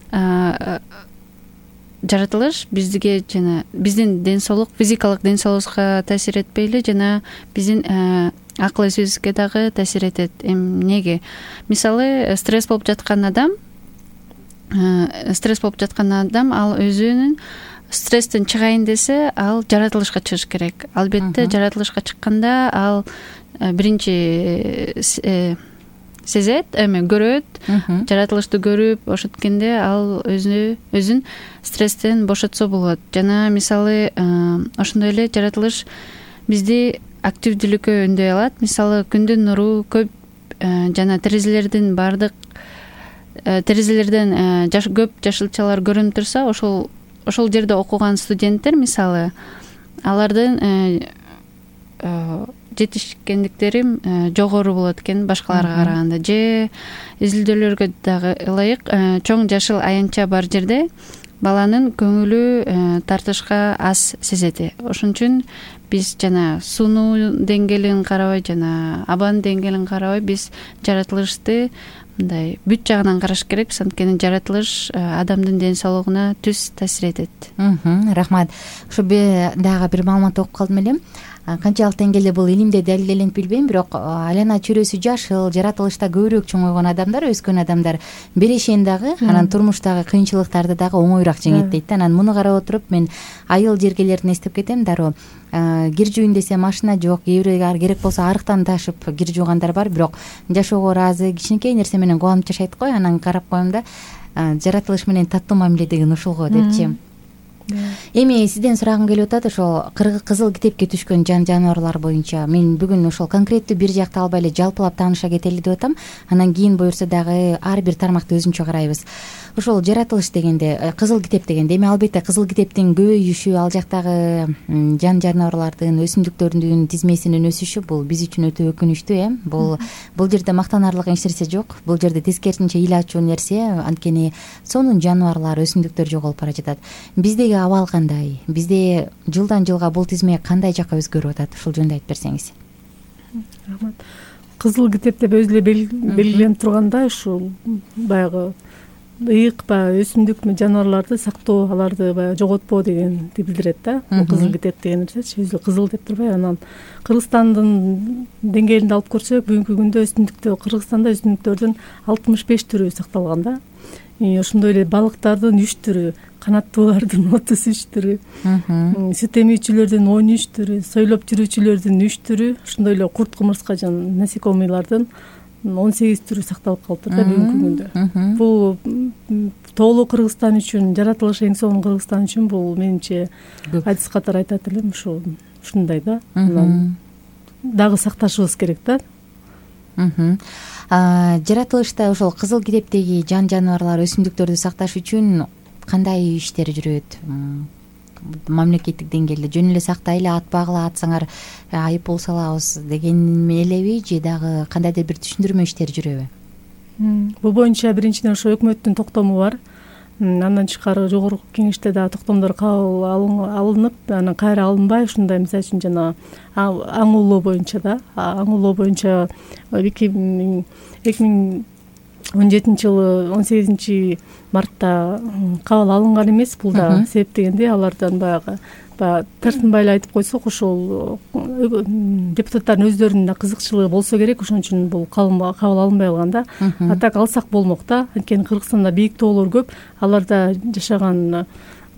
жаратылыш бизге жана биздин ден соолук, физикалык ден соолугубузга таасир этпей эле жана биздин акыл эсибизге дагы таасир этет. Эмнеге? Мисалы, стресс болуп жаткан адам, стресс болуп жаткан адам ал өзүнүн стресстен чыгайын десе, ал жаратылышка чыгыш керек. Албетте жаратылышка чыкканда ал биринчи сезет, эме көрөт, жаратылышты көрүп, ошенткенде ал өзүн стресстен бошотсо болот. Жана мисалы ошондой эле жаратылыш бизди активдүүлүккө үндөй алат. Мисалы күндүн нуру көп жана терезелердин бардык терезелерден көп жашылчалар көрүнүп турса, ошол ошол жерде окуган студенттер мисалы алардын жетишкендиктери жогору болот экен башкаларга караганда. Же изилдөөлөргө дагы ылайык чоң жашыл аянтча бар жерде баланын көңүлү тартышка аз сезети. Ошон үчүн биз жана суунун деңгээлин карабай жана абанын деңгээлин карабай биз жаратылышты мындай бүт жагынан караш керекпиз. Анткени жаратылыш адамдын ден соолугуна түз таасир этет. Рахмат. Ушу дагы бир маалымат окуп калдым эле. Канчалык деңгээлде бул илимде далилденет билбейм, бирок айлана чөйрөсү жашыл, жаратылышта көбүрөөк чоңойгон адамдар, өскөн адамдар берешен дагы, анан турмуштагы кыйынчылыктарды дагы оңоюраак жеңет дейт да. Анан муну карап отуруп мен айыл жергелерин эстеп кетем дароо. Кир жууйн десе машина жок, кээ бирөө керек болсо арыктан ташып кир жуугандар бар, бирок жашоого ыраазы, кичинекей нерсе менен кубанып жашайт го. Анан карап коем да, жаратылыш менен таттуу мамиле деген ушул го депчи. Эми сизден сурагым келип атат, ошол кызыл китепке түшкөн жан жаныбарлар боюнча. Мен бүгүн ошол конкреттүү бир жакты албай эле жалпылап тааныша кетели деп атам. Анан кийин буюрса дагы ар бир тармакты өзүнчө карайбыз. Ошол жаратылыш дегенде, кызыл китеп дегенде, эми албетте кызыл китептин көбөйүшү, ал жактагы жан жаныбарлардын, өсүмдүктөрдүн тизмесинин өсүшү бул биз үчүн өтө өкүнүчтүү, э. Бул бул жерде мактанарлык эч нерсе жок. Бул жерде тескерисинче эл ачуу нерсе, анткени сонун жаныбарлар, өсүмдүктөр жоголуп бара жатат. Биздеги абал кандай? Бизде жылдан жылга бул тизме кандай жакка өзгөрүп атат? Ушул жөнүндө айтып берсеңиз. Рахмат. Кызыл китеп деп өзү эле белгиленип тургандай, ушул баягы ыйык баягы өсүмдүк жаныбарларды сактоо, аларды баягы жоготпоо дегенди билдирет да. Бул кызыл китеп деген нерсечи өзү кызыл деп турбай, анан Кыргызстандын деңгээлинде алып көрсөк, бүгүнкү күндө өсүмдүктөр Кыргызстанда өсүмдүктөрдүн алтымыш беш түрү сакталган да. Ошондой эле балыктардын үч түрү, канаттуулардын отуз үч түрү, сүт эмүүчүлөрдүн он үч түрү, сойлоп жүрүүчүлөрдүн үч түрү, ошондой эле курт, кумурска жана насекомыйлардын он сегиз түрү сакталып калыптыр да бүгүнкү күндө. Бул тоолуу Кыргызстан үчүн, жаратылыш эң сонун Кыргызстан үчүн бул менимче адис катары айтат элем, ушул ушундай да. Анан дагы сакташыбыз керек да. Жаратылышта ошол кызыл китептеги жан жаныбарлар, өсүмдүктөрдү сакташ үчүн кандай иштер жүрөт? Мамлекеттик деңгээлде жөн эле сактайлы, атпагыла, атсаңар айыппул салабыз деген элеби, же дагы кандайдыр бир түшүндүрмө иштер жүрөбү? Бул боюнча биринчиден ошо өкмөттүн токтому бар. Андан тышкары жогорку кеңеште дагы токтомдор кабыл алынып, анан кайра алынбай, ушундай мисалы үчүн жана аң улоо боюнча да, аң улоо боюнча эки миң он жетинчи жылы он сегизинчи мартта кабыл алынган эмес. Бул да себеп дегенде алардан баягы баягы тартынбай эле айтып койсок, ошол депутаттардын өздөрүнүн да кызыкчылыгы болсо керек, ошон үчүн бул кабыл алынбай калган да. А так алсак болмок да, анткени Кыргызстанда бийик тоолор көп, аларда жашаган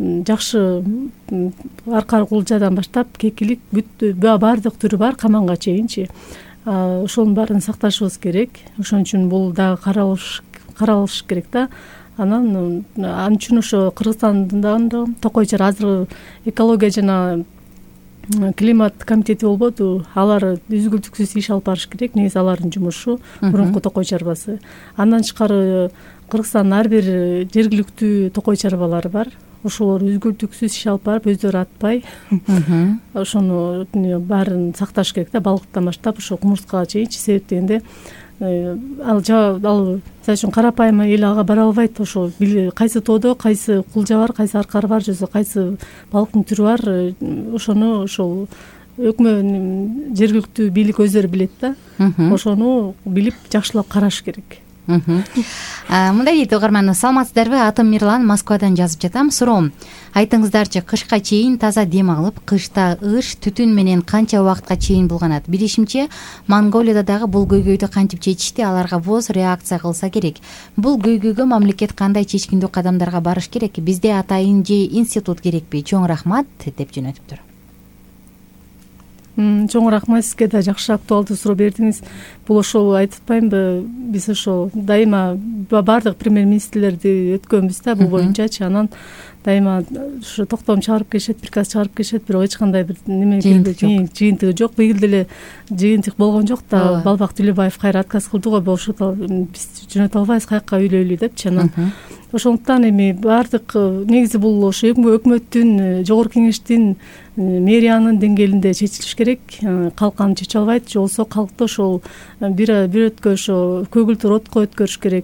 жакшы арка кулжадан баштап кекилик бүт баардык түрү бар каманга чейинчи ошонун баарын сакташыбыз керек. Ошон үчүн бул дагы каралыш каралыш керек да. Анан ал үчүн ошо Кыргызстандан да Токой чара азыр экология жана климат комитети болбоду, алар үзгүлтүксүз иш алып барыш керек. Негизи алардын жумушу мурунку Токой чарбасы. Андан тышкары Кыргызстандын ар бир жергиликтүү Токой чарбалары бар. Ошолор үзгүлтүксүз иш алып барып өздөрү атпай ошону баарын сакташ керек да, балыктан баштап ошо кумурскага чейинчи. Себеп дегенде ал ал мисалы үчүн карапайым эл ага бара албайт. Ошо кайсы тоодо кайсы кулжа бар, кайсы аркары бар, же кайсы балыктын түрү бар, ошону ошол өкмөт жергиликтүү бийлик өздөрү билет да. Ошону билип жакшылап караш керек. Мындай дейт угарман, саламатсыздарбы? Атым Мирлан, Москвадан жазып жатам. Суроом, айтыңыздарчы, кышка чейин таза дем алып, кышта ыш, түтүн менен канча убакытка чейин булганат? Билишимче, Монголияда дагы бул көйгөйдү кантип чечишти, аларга воз реакция кылса керек. Бул көйгөйгө мамлекет кандай чечкиндүү кадамдарга барыш керек? Бизде атайын же институт керекпи? Чоң рахмат деп жөнөтүптүр. Чоң рахмат, сизге да жакшы актуалдуу суроо бердиңиз. Бул ошол айтып атпаймынбы, биз ошо дайыма баардык премьер-министрлерди өткөнбүз да бул боюнчачы. Анан дайыма ушу токтом чыгарып келишет, приказ чыгарып келишет, бирок эч кандай бир неме жыйынтыгы жок. Быйыл деле жыйынтык болгон жок да. Балбак Түлөбаев кайра отказ кылды го, болушо биз жөнөтө албайбыз, каяка үйлөйлү депчи. Анан ошондуктан эми баардык негизи бул ошо өкмөттүн, жогорку кеңештин, мэриянын деңгээлинде чечилиш керек. Калк аны чече албайт. Же болбосо калкты ошол бир өткө ошо көгүлтүр отко өткөрүш керек.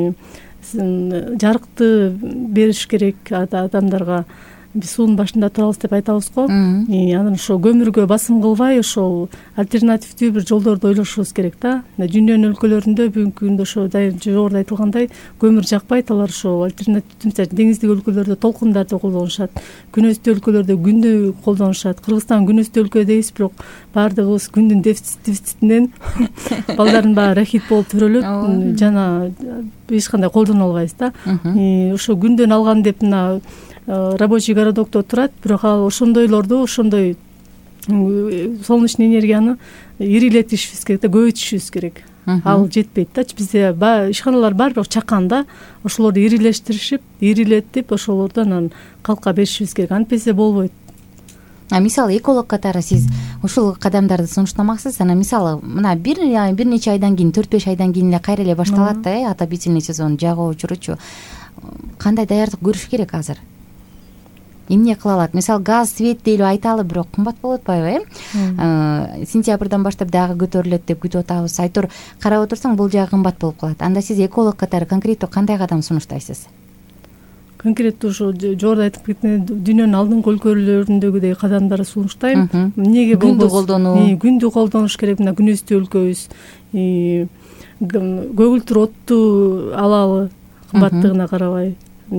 Жарыкты бериш керек адамдарга. Биз суунун башында турабыз деп айтабыз го. Анан ошо көмүргө басым кылбай, ошол альтернативдүү бир жолдорду ойлошубуз керек да. Дүйнөнүн өлкөлөрүндө бүгүнкү күндө ошо жогоруда айтылгандай көмүр жакпайт. Алар ошо альтернативдүү, мисалы деңиздик өлкөлөрдө толкундарды колдонушат, күнөстүү өлкөлөрдө күндү колдонушат. Кыргызстан күнөстүү өлкө дейбиз, бирок баардыгыбыз күндүн дефицитинен балдардын баары рахит болуп төрөлөт жана эч кандай колдоно албайбыз да. Ошо күндөн алган деп мына рабочий городокто турат, бирок ал ошондойлорду, ошондой солнечный энергияны ирилетишибиз керек да, көбөйтүшүбүз керек. Ал жетпейт да. Бизде ишканалар бар, бирок чакан да. Ошолорду ирилештиришип, ирилетип, ошолорду анан калкка беришибиз керек. Антпесе болбойт. А мисалы эколог катары сиз ушул кадамдарды сунуштамаксыз. Анан мисалы мына бир бир нече айдан кийин, төрт беш айдан кийин эле кайра эле башталат да, отопительный сезон, жагуу учуручу. Кандай даярдык көрүш керек азыр? Эмне кыла алат? Мисалы газ, свет дейлип айталы, бирок кымбат болуп атпайбы, э? Сентябрдан баштап дагы көтөрүлөт деп күтүп атабыз. Айтор карап отурсаң бул жагы кымбат болуп калат. Анда сиз эколог катары конкреттүү кандай кадам сунуштайсыз? Конкреттүү ошо жогоруда айтып кеткен дүйнөнүн алдыңкы өлкөлөрүндөгүдөй кадамдар сунуштайм. Эмнеге болбосун? Күндү колдонуу. Күндү колдонуш керек. Мына күнөстүү өлкөбүз. Көгүлтүр отту алалы кымбаттыгына карабай.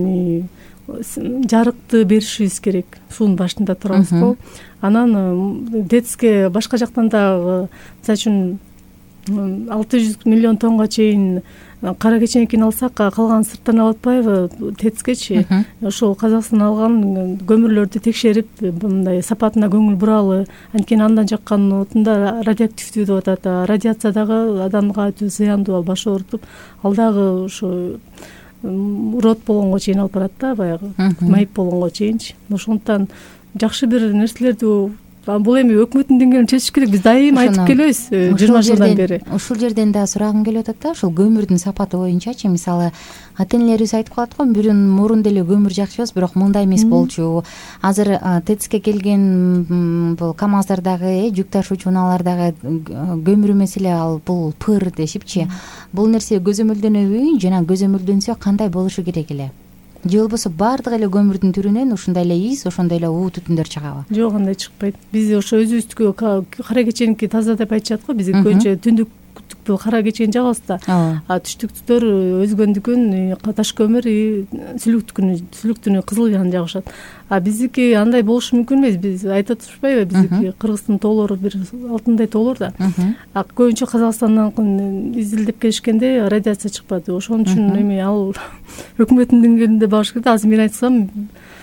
Жарыкты беришибиз керек. Суунун башында турабыз го. Анан ТЭЦке башка жактан дагы мисалы үчүн алты жүз миллион тоннга чейин кара кеченекин алсак, калган сырттан алып атпайбы ТЭЦкечи? Ошол Казакстан алган көмүрлөрдү текшерип, мындай сапатына көңүл буралы. Анткени андан жаккан отунда радиоактивдүү деп атат. Радиация дагы адамга өтө зыяндуу, ал баш оорутуп, ал дагы ошо урод болгонго чейин алып барат да, баягы майып болгонго чейинчи. Ошондуктан жакшы бир нерселерди бул эми өкмөттүн деңгээлинде чечиш керек. Биз дайыма айтып келебиз жыйырма жылдан бери. Ушул жерден да сурагым келип атат да, ушул көмүрдүн сапаты боюнчачы. Мисалы ата-энелерибиз айтып калат го, бүрүн мурун деле көмүр жакчыбыз, бирок мындай эмес болчу. Азыр ТЭЦке келген бул КамАЗдардагы, жүк ташуучу унаалардагы көмүр эмес эле, ал бул пыр дешипчи. Бул нерсе көзөмөлдөнөбү жана көзөмөлдөнсө кандай болушу керек эле? Же болбосо баардык эле көмүрдүн түрүнөн ушундай эле из, ошондой эле уу түтүндөр чыгабы? Жок, андай чыкпайт. Биз ошо өзүбүздүкү кара кеченики таза деп айтышат го. Биз көбүнчө түндүк кара кечен жагабыз да. А түштүктөр өзгөндүкүн таш көмүр, сүлүктүкүн сүлүктүнү кызыл жагышат. А биздики андай болушу мүмкүн эмес. Биз айтып атышпайбы, биздики Кыргыздын тоолору бир алтындай тоолор да. А көбүнчө Казакстандан изилдеп келишкенде радиация чыкпады. Ошон үчүн эми ал өкмөттүн деңгээлинде багыш керек. Азыр мен айтсам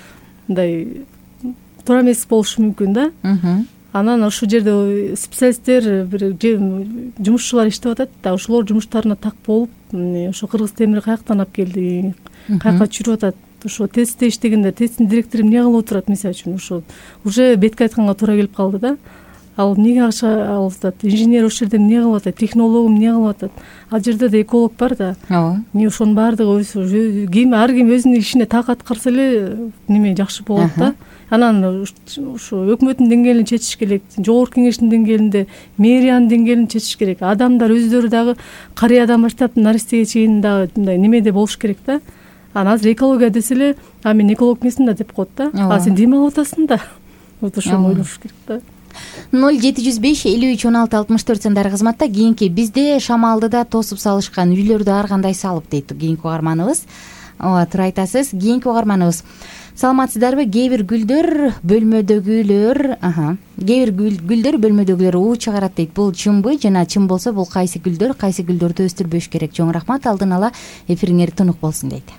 мындай туура эмес болушу мүмкүн да. Анан ошол жерде специалисттер бир жумушчулар иштеп атат да, ошолор жумуштарына так болуп ошо Кыргыз темир каяктан алып келди, каяка жүрүп атат, ошо тестте иштегенде тесттин директору эмне кылып отурат, мисалы үчүн ошо уже бетке айтканга туура келип калды да. Ал эмнеге акча алып атат, инженер ошол жерде эмне кылып атат, технолог эмне кылып атат, ал жерде да эколог бар да. Ооба. Эмне ошонун баардыгы ким ар ким өзүнүн ишине так аткарса эле неме жакшы болот да. Анан ушу өкмөттүн деңгээлин чечиш керек, жогорку кеңештин деңгээлинде, мэриянын деңгээлин чечиш керек. Адамдар өздөрү дагы карыядан баштап наристеге чейин дагы мындай немеде болуш керек да. Анан азыр экология десе эле, а мен эколог эмесмин да деп коет да. А сен дем алып атасың да. Вот ошону ойлош керек да. ноль жети жүз беш элүү үч он алты алтымыш төрт сандагы кызматта. Кийинки бизде шамалды да тосуп салышкан, үйлөрдү ар кандай салып дейт кийинки угарманыбыз. Ооба, туура айтасыз. Кийинки угарманыбыз. Саламатсыздарбы? Кээ бир гүлдөр бөлмөдөгүлөр, аха. Кээ бир гүлдөр бөлмөдөгүлөр уу чыгарат дейт. Бул чынбы жана чын болсо бул кайсы гүлдөр, кайсы гүлдөрдү өстүрбөш керек? Чоң рахмат, алдын ала эфириңер тунук болсун дейт.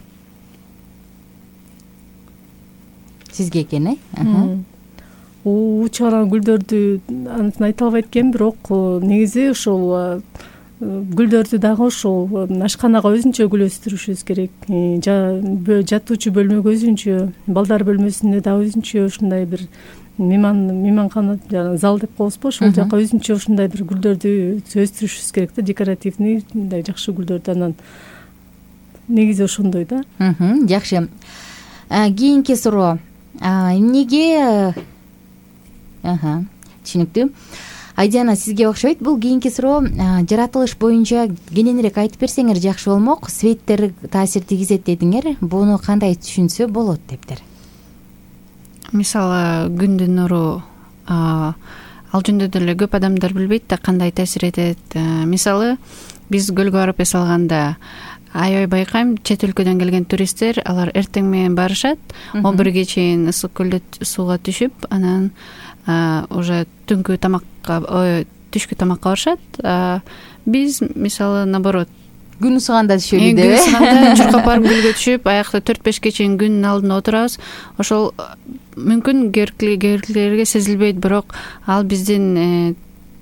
Сизге экен, э? Аха. уу чыгарган гүлдөрдү антын айта албайт экенмин, бирок негизи ошол гүлдөрдү дагы ошол ашканага өзүнчө гүл өстүрүшүбүз керек. Жатуучу бөлмөгө өзүнчө, балдар бөлмөсүнө дагы өзүнчө ушундай бир мейман мейманкана зал деп коебузбу, ошол жака өзүнчө ушундай бир гүлдөрдү өстүрүшүбүз керек да, декоративный мындай жакшы гүлдөрдү. Анан негизи ошондой да. Жакшы. Кийинки суроо. Эмнеге Аха, түшүнүктүү. Айдиана, сизге окшойт. Бул кийинки суроо жаратылыш боюнча кененирээк айтып берсеңер жакшы болмок. Светтер таасир тийгизет дедиңер. Буну кандай түшүнсө болот дептир? Мисалы, күндүн нуру ал жөнүндө деле көп адамдар билбейт да кандай таасир этет. Мисалы, биз көлгө барып эс алганда аябай байкайм, чет өлкөдөн келген туристтер, алар эртең менен барышат, он бирге чейин ысык көлдө сууга түшүп, анан уже түнкү тамакка, түшкү тамакка барышат. Биз мисалы наоборот, күн ысыганда түшөлү деп, күн ысыганда чуркап барып көлгө түшүп, аякта төрт бешке чейин күндүн алдында отурабыз. Ошол мүмкүн керкилерге сезилбейт, бирок ал биздин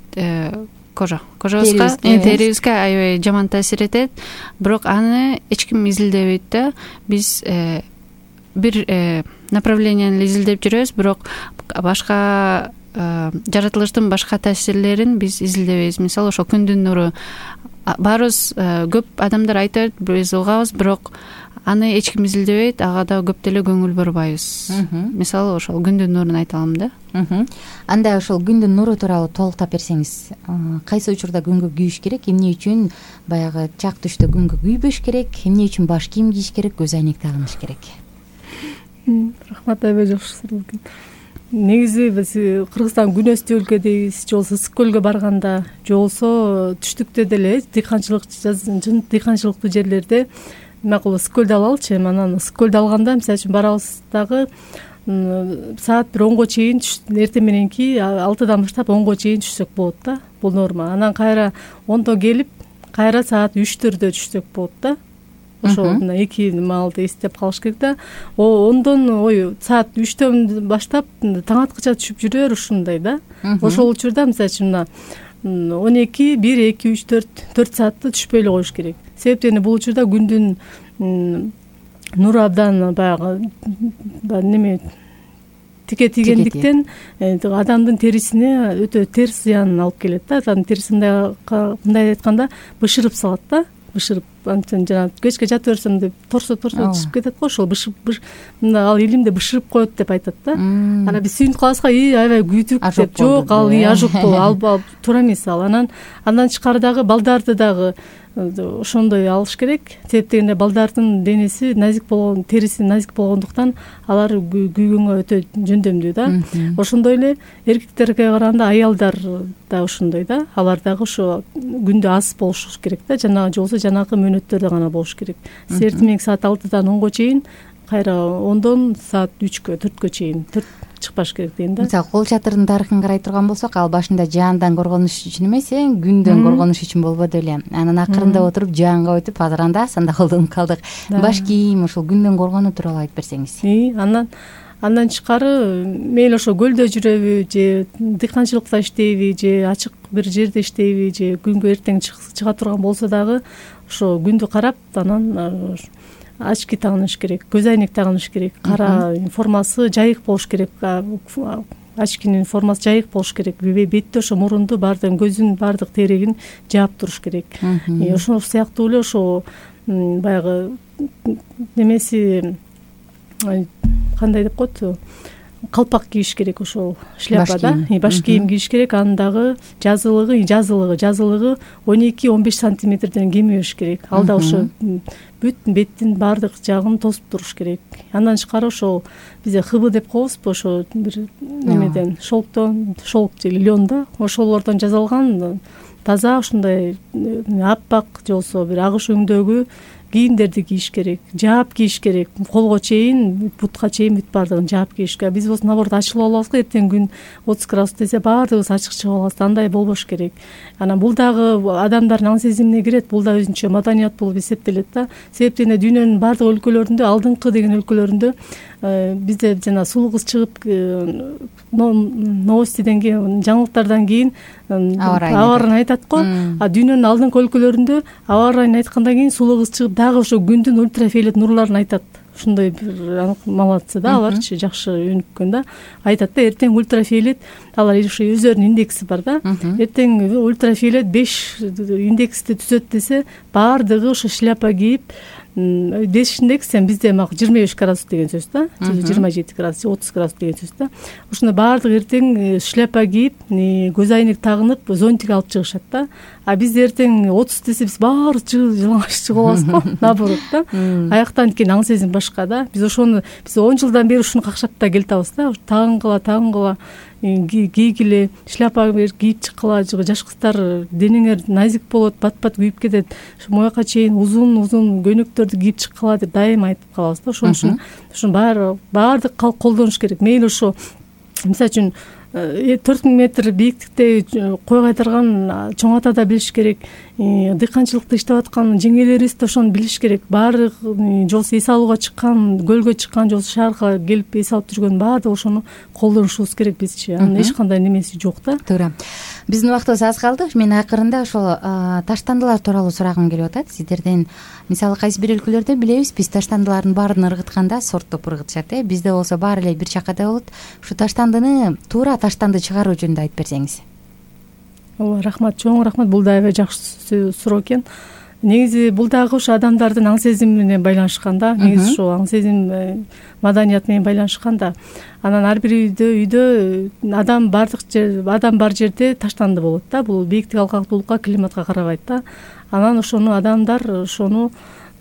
кожа кожабызга, терибизге аябай жаман таасир этет. Бирок аны эч ким изилдебейт да. Биз бир направленияны изилдеп жүрөбүз, бирок башка жаратылыштын башка таасирлерин биз изилдебейбиз. Мисалы, ошо күндүн нуру баарыбыз көп адамдар айтат, биз угабыз, бирок аны эч ким изилдебейт, ага да көп деле көңүл бурбайбыз. Мисалы, ошол күндүн нурун айта алам да. Анда ошол күндүн нуру тууралуу толуктап берсеңиз, кайсы учурда күнгө күйүш керек, эмне үчүн баягы чак түштө күнгө күйбөш керек, эмне үчүн баш кийим кийиш керек, көз айнек тагыныш керек? Рахмат, аябай жакшы суроо экен. Негизи биз Кыргызстан күн өстү өлкө дейбиз, же болбосо ысык көлгө барганда, же болбосо түштүктө деле дыйканчылык дыйканчылыктуу жерлерде макул ысык көлдү алалычы. Анан ысык көлдү алганда, мисалы үчүн барабыз дагы саат бир онго чейин, эртең мененки алтыдан баштап онго чейин түшсөк болот да. Бул норма. Анан кайра ондо келип, кайра саат үчтөрдө түшсөк болот да. Ошо мына эки маалды эстеп калыш керек да. Ондон ой саат үчтөн баштап таң аткыча түшүп жүрөр ушундай да. Ошол учурда мисалы үчүн мына он эки, бир, эки, үч, төрт, төрт саатты түшпөй эле коюш керек. Себептен бул учурда күндүн нуру абдан баягы неме тике тийгендиктен адамдын терисине өтө терс зыянын алып келет да. Адамдын терисин мындай айтканда бышырып салат да. Бышырып, анткени жана кечке жатып берсем деп торсо торсо түшүп кетет го, ошол бышып мына ал илимде бышырып коет деп айтат да. Анан биз сүйүнүп калабызга, и аябай күйдүк деп, жок, ал ажок ал туура эмес ал. Анан андан тышкары дагы балдарды дагы ошондой алыш керек. Себеп дегенде балдардын денеси назик болгон, териси назик болгондуктан алар күйгөнгө өтө жөндөмдүү да. Ошондой эле эркектерге караганда аялдар да ошондой да. Алар дагы ошо күндө аз болуш керек да. Жанагы же болбосо жанагы мөөнөттөрдө гана болуш керек. Сиз эртең саат алтыдан онго чейин, кайра ондон саат үчкө, төрткө чейин чыкпаш керек дейм да. Мисалы, кол чатырдын тарыхын карай турган болсок, ал башында жаандан коргонуш үчүн эмес, күндөн коргонуш үчүн болбоду эле. Анан акырында отуруп жаанга өтүп, азыр анда санда колдонуп калдык. Баш кийим ошол күндөн коргонуу тууралуу айтып берсеңиз. Анан андан тышкары мейли ошо көлдө жүрөбү же дыйканчылыкта иштейби же ачык бир жерде иштейби же күнгө эртең чыга турган болсо дагы ошо күндү карап анан очки тагыныш керек, көз айнек тагыныш керек, кара формасы жайык болуш керек, очкинин формасы жайык болуш керек, бетти ошо мурунду баардыгын, көздүн баардык терегин жаап туруш керек. Ошол сыяктуу эле ошо баягы немеси кандай деп коет, калпак кийиш керек, ошол шляпада баш кийим кийиш керек. Анын дагы жазылыгы жазылыгы жазылыгы он эки он беш сантиметрден кемибеш керек. Ал да ошо бүт беттин баардык жагын тосуп туруш керек. Андан тышкары ошол бизде хыбы деп коебузбу, ошо бир немеден, шелктон, шелк же лен да, ошолордон жасалган таза ушундай аппак же болбосо бир агыш өңдөгү кийимдерди кийиш керек, жаап кийиш керек, колго чейин, бутка чейин бүт баардыгын жаап кийиш керек. Биз болсо наоборот ачылып алабыз го, эртең күн отуз градус десе баардыгыбыз ачык чыгып алабыз. Андай болбош керек. Анан бул дагы адамдардын аң сезимине кирет, бул да өзүнчө маданият болуп эсептелет да. Себептен эле дүйнөнүн баардык өлкөлөрүндө, алдыңкы деген өлкөлөрүндө бизде жана сулуу кыз чыгып новостиден кийин, жаңылыктардан кийин аба ырайын айтат го. А дүйнөнүн алдыңкы өлкөлөрүндө аба ырайын айткандан кийин сулуу кыз чыгып дагы ошо күндүн ультрафиолет нурларын айтат. Ушундай бир молодцы да, аларчы жакшы өнүккөн да. Айтат да, эртең ультрафиолет, алар ошо өздөрүнүн индекси бар да. Эртең ультрафиолет беш индексти түзөт десе, баардыгы ошо шляпа кийип, беш индекс бизде мак жыйырма беш градус деген сөз да, жыйырма жети градус, отуз градус деген сөз да. Ошондо баардыгы эртең шляпа кийип, көз айнек тагынып, зонтик алып чыгышат да. А бизде эртең отуз десе биз баары жылаңач чыгып алабыз го, наоборот да. Аяктан кийин аң сезим башка да. Биз ошону биз он жылдан бери ушуну какшап да келатабыз да. Тагынгыла, тагынгыла кийгиле, шляпа кийип чыккыла, жаш кыздар денеңер назик болот, бат-бат күйүп кетет. Мояка чейин узун-узун көнөктөрдү кийип чыккыла деп дайыма айтып калабыз да. Ошон үчүн ушунун баары баардык колдонуш керек. Мейли ошо мисалы үчүн төрт миң метр бийиктикте кой кайтарган чоң ата да билиш керек, дыйканчылыкта иштеп аткан жеңелерибиз да ошону билиш керек. Баардык жолсу эс алууга чыккан, көлгө чыккан, жолсу шаарга келип эс алып жүргөн баардык ошону колдонушубуз керек бизчи. Анын эч кандай немеси жок да. Туура. Биздин убактыбыз аз калды. Мен акырында ошол таштандылар тууралуу сурагым келип атат. Сиздерден мисалы кайсы бир өлкөлөрдө билебиз, биз таштандылардын баарын ыргытканда сорттоп ыргытышат, э. Бизде болсо баары эле бир чакада болот. Ушу таштандыны, туура таштанды чыгаруу жөнүндө айтып берсеңиз. Ооба, рахмат, чоң рахмат. Бул да аябай жакшы суроо экен. Негизи бул дагы ошо адамдардын аң сезими менен байланышкан да. Негизи ошо аң сезим маданият менен байланышкан да. Анан ар бир үйдө үйдө адам бардык жер, адам бар жерде таштанды болот да. Бул бийиктик, алкактуулукка, климатка карабайт да. Анан ошону адамдар ошону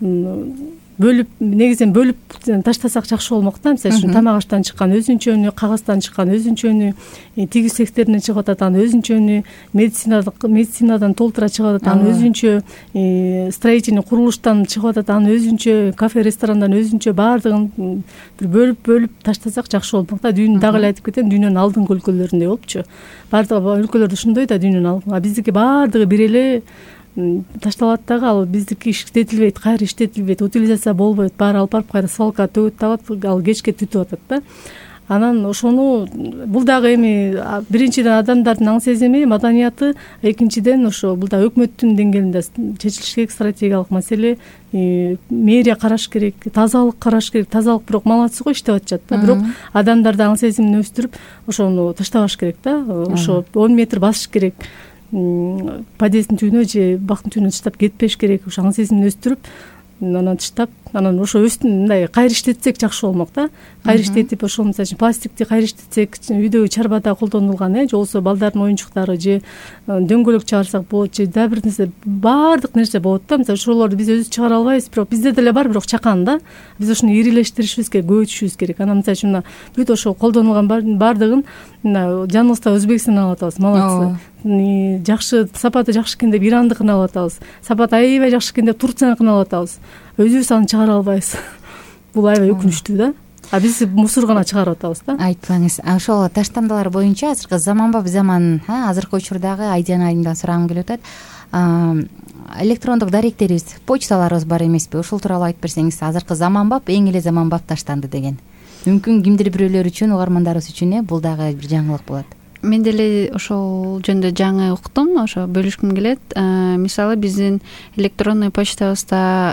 бөлүп, негизинен бөлүп таштасак жакшы болмок да. Мисалы үчүн тамак аштан чыккан өзүнчөнү, кагаздан чыккан өзүнчөнү, тигиз цехтеринен чыгып атат анын өзүнчөнү, медицинадан медицинадан толтура чыгып атат анын өзүнчө, строительный курулуштан чыгып атат анын өзүнчө, кафе, ресторандан өзүнчө, баардыгын бир бөлүп-бөлүп таштасак жакшы болмок да. Дүйнө дагы эле айтып кетем, дүйнөнүн алдыңкы өлкөлөрүндөй болупчу. Баардык өлкөлөрдө ушундай да, дүйнөнүн алдыңкы. А биздики баардыгы бир эле ташталат дагы, ал биздики иштетилбейт, кайра иштетилбейт, утилизация болбойт, баары алып барып кайра свалка төгүп табат, ал кечке түтүп атат да. Анан ошону бул дагы эми биринчиден адамдардын аң сезими, маданияты, экинчиден ошо бул да өкмөттүн деңгээлинде чечилиш керек стратегиялык маселе. Мэрия караш керек, тазалык караш керек. Тазалык бирок молодцы го, иштеп атышат да, бирок адамдардын аң сезимин өстүрүп ошону таштабаш керек да. Ошо он метр басыш керек. Подъездин түбүнө же бактын түбүнө таштап кетпеш керек. Ошо аң сезимин өстүрүп, анан таштап, анан ошо мындай кайра иштетсек жакшы болмок да. Кайра иштетип, ошо мисалы үчүн пластикти кайра иштетсек, үйдөгү чарбада колдонулган, э, же болбосо балдардын оюнчуктары, же дөңгөлөк чыгарсак болот, же дагы бир нерсе, баардык нерсе болот да. Мисалы ошолорду биз өзүбүз чыгара албайбыз, бирок бизде деле бар, бирок чакан да. Биз ошону ирилештиришибиз керек, көбөйтүшүбүз керек. Анан мисалы үчүн бүт ошо колдонулган баардыгын жаныбызда Өзбекстандан алып атабыз, молодцы. Жакшы, сапаты жакшы экен деп Ирандыкын алып атабыз. Сапаты аябай жакшы экен деп Турцияныкын алып атабыз. Өзүбүз аны чыгара албайбыз. Бул аябай өкүнүчтүү да. А биз мусор гана чыгарып атабыз да. Айтпаңыз. Ошол таштандылар боюнча азыркы заманбап заман, азыркы учурдагы Айдана айымдан сурагым келип атат. Электрондук даректерибиз, почталарыбыз бар эмеспи? Ошол тууралуу айтып берсеңиз, азыркы заманбап, эң эле заманбап таштанды деген мүмкүн кимдир бирөөлөр үчүн, угармандарыбыз үчүн э бул дагы бир жаңылык болот. Мен деле ошол жөнүндө жаңы уктум, ошо бөлүшкүм келет. Мисалы биздин электронный почтабызда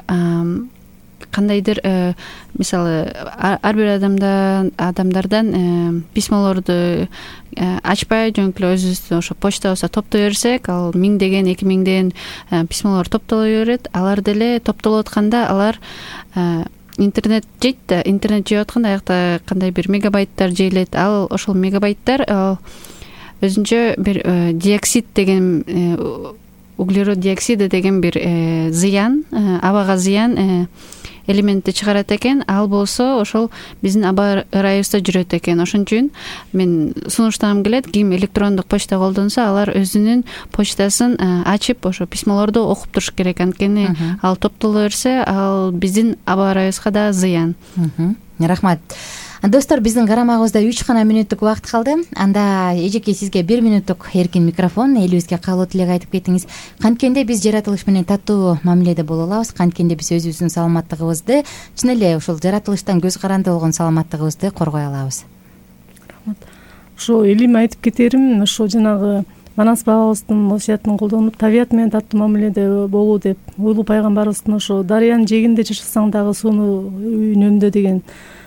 кандайдыр мисалы ар бир адамдан адамдардан письмолорду ачпай жөнөкөй эле өзүбүздүн ошо почтабызда топтой берсек, ал миңдеген, эки миңдеген письмолор топтоло берет. Алар деле топтолуп атканда алар интернет жейт да, интернет жеп атканда аякта кандай бир мегабайттар жейилет. Ал ошол мегабайттар өзүнчө бир диоксид деген, углерод диоксиди деген бир зыян, абага зыян элементти чыгарат экен. Ал болсо ошол биздин аба ырайыбызда жүрөт экен. Ошон үчүн мен сунуштагым келет, ким электрондук почта колдонсо, алар өзүнүн почтасын ачып, ошо письмолорду окуп туруш керек. Анткени ал топтоло берсе, ал биздин аба ырайыбызга да зыян. Рахмат. Достор, биздин карамагыбызда үч гана мүнөттүк убакыт калды. Анда эжеке сизге бир мүнөттүк эркин микрофон, элибизге каалоо тилек айтып кетиңиз. Канткенде биз жаратылыш менен таттуу мамиледе боло алабыз, канткенде биз өзүбүздүн саламаттыгыбызды, чын эле ушул жаратылыштан көз каранды болгон саламаттыгыбызды коргой алабыз. Рахмат. Ошо элим айтып кетерим, ошо жанагы Манас бабабыздын осуятын колдонуп, табият менен таттуу мамиледе болуу деп, улуу пайгамбарыбыздын ошо дарыянын жээгинде жашасаң дагы сууну үнөмдө деген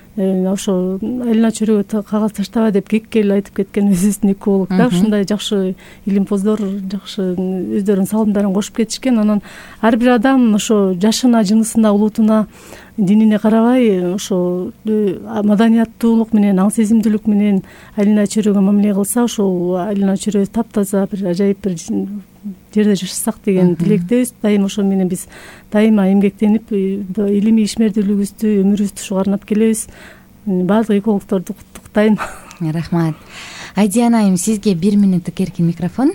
ошо айлана чөйрөгө кагаз таштабай деп кекке эле айтып кеткен өзүбүздүн эколог да, ушундай жакшы илимпоздор жакшы өздөрүнүн салымдарын кошуп кетишкен. Анан ар бир адам ошо жашына, жынысына, улутуна, динине карабай ошо маданияттуулук менен, аң сезимдүүлүк менен айлана чөйрөгө мамиле кылса, ошол айлана чөйрө таптаза, бир ажайып бир жерде жашасак деген тилектебиз. Дайыма ошо менен биз дайыма эмгектенип, илимий ишмердүүлүгүбүздү, өмүрүбүздү ушу арнап келебиз. Баардык экологдорду куттуктайм. Рахмат. Айдиана айым, сизге бир мүнөттүк эркин микрофон.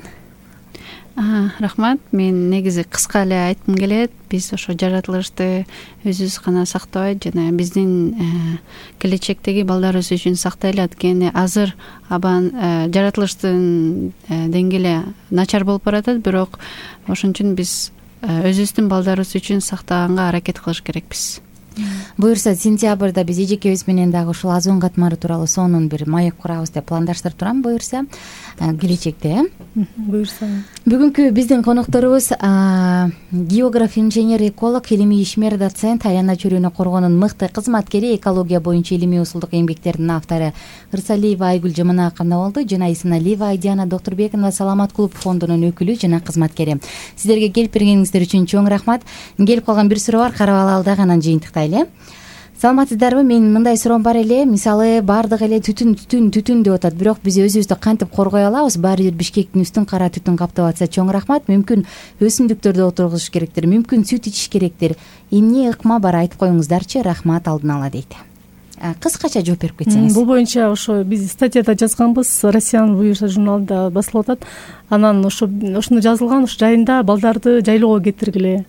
Рахмат. Мен негизи кыска эле айткым келет. Биз ошо жаратылышты өзүбүз гана сактабай, жана биздин келечектеги балдарыбыз үчүн сактайлы. Анткени азыр абан жаратылыштын деңгээли начар болуп баратат, бирок ошон үчүн биз өзүбүздүн балдарыбыз үчүн сактаганга аракет кылыш керекпиз. Буюрса, сентябрда биз эжекебиз менен дагы ушул озон катмары тууралуу сонун бир маек курабыз деп пландаштырып турам, буюрса келечекте. Буюрса. Бүгүнкү биздин конокторубуз географ, инженер, эколог, илимий ишмер, доцент, айлана чөйрөнү коргоонун мыкты кызматкери, экология боюнча илимий узулдук эмгектердин автору Ырсалиева Айгүл Жаманаковна болду. Жана Исеналиева Айдиана Доктурбековна Саламат клуб фондунун өкүлү жана кызматкери. Сиздерге келип бергениңиздер үчүн чоң рахмат. Келип калган бир суроо бар, карап алалы дагы, анан жыйынтыктайлы. Саламатсыздарбы? Мен мындай суроом бар эле. Мисалы, баардык эле түтүн түтүн түтүн деп атат, бирок биз өзүбүздү кантип коргой алабыз? Баары бир Бишкектин үстүн кара түтүн каптап атса, чоң рахмат. Мүмкүн өсүмдүктөрдү отургузуш керектир, мүмкүн сүт ичиш керектир. Эмне ыкма бар, айтып коюңуздарчы. Рахмат алдын ала дейт. Кыскача жооп берип кетсеңиз. Бул боюнча ошо биз статьяда жазганбыз, Россиянын буюрса журналында басылып атат. Анан ошо ошондо жазылган, ошо жайында балдарды жайлоого кетиргиле,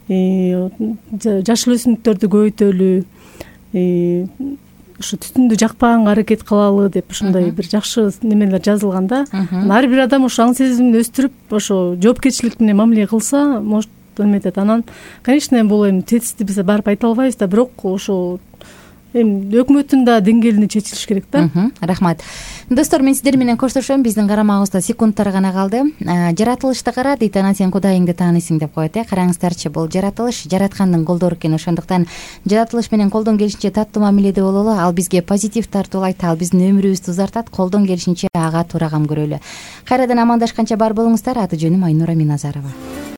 жашыл өсүмдүктөрдү көбөйтөлү, ушу түтүндү жакпаганга аракет кылалы деп ушундай бир жакшы немелер жазылган да. Ар бир адам ошо аң сезимин өстүрүп, ошо жоопкерчилик менен мамиле кылса, может эметет. Анан, конечно, бул эми тетисти биз барып айта албайбыз да, бирок ошо эми өкмөттүн да деңгээлинде чечилиш керек да. Рахмат. Достор, мен сиздер менен коштошом. Биздин карамагыбызда секундтар гана калды. Жаратылышты кара дейт, анан сен Кудайыңды тааныйсың деп коет. Караңыздарчы, бул жаратылыш жараткандын колдору экен. Ошондуктан жаратылыш менен колдон келишинче таттуу мамиледе бололу. Ал бизге позитив тартуулайт, ал биздин өмүрүбүздү узартат. Колдон келишинче ага туура кам көрөлү. Кайрадан амандашканча бар болуңуздар. Аты жөнүм Айнура Миназарова.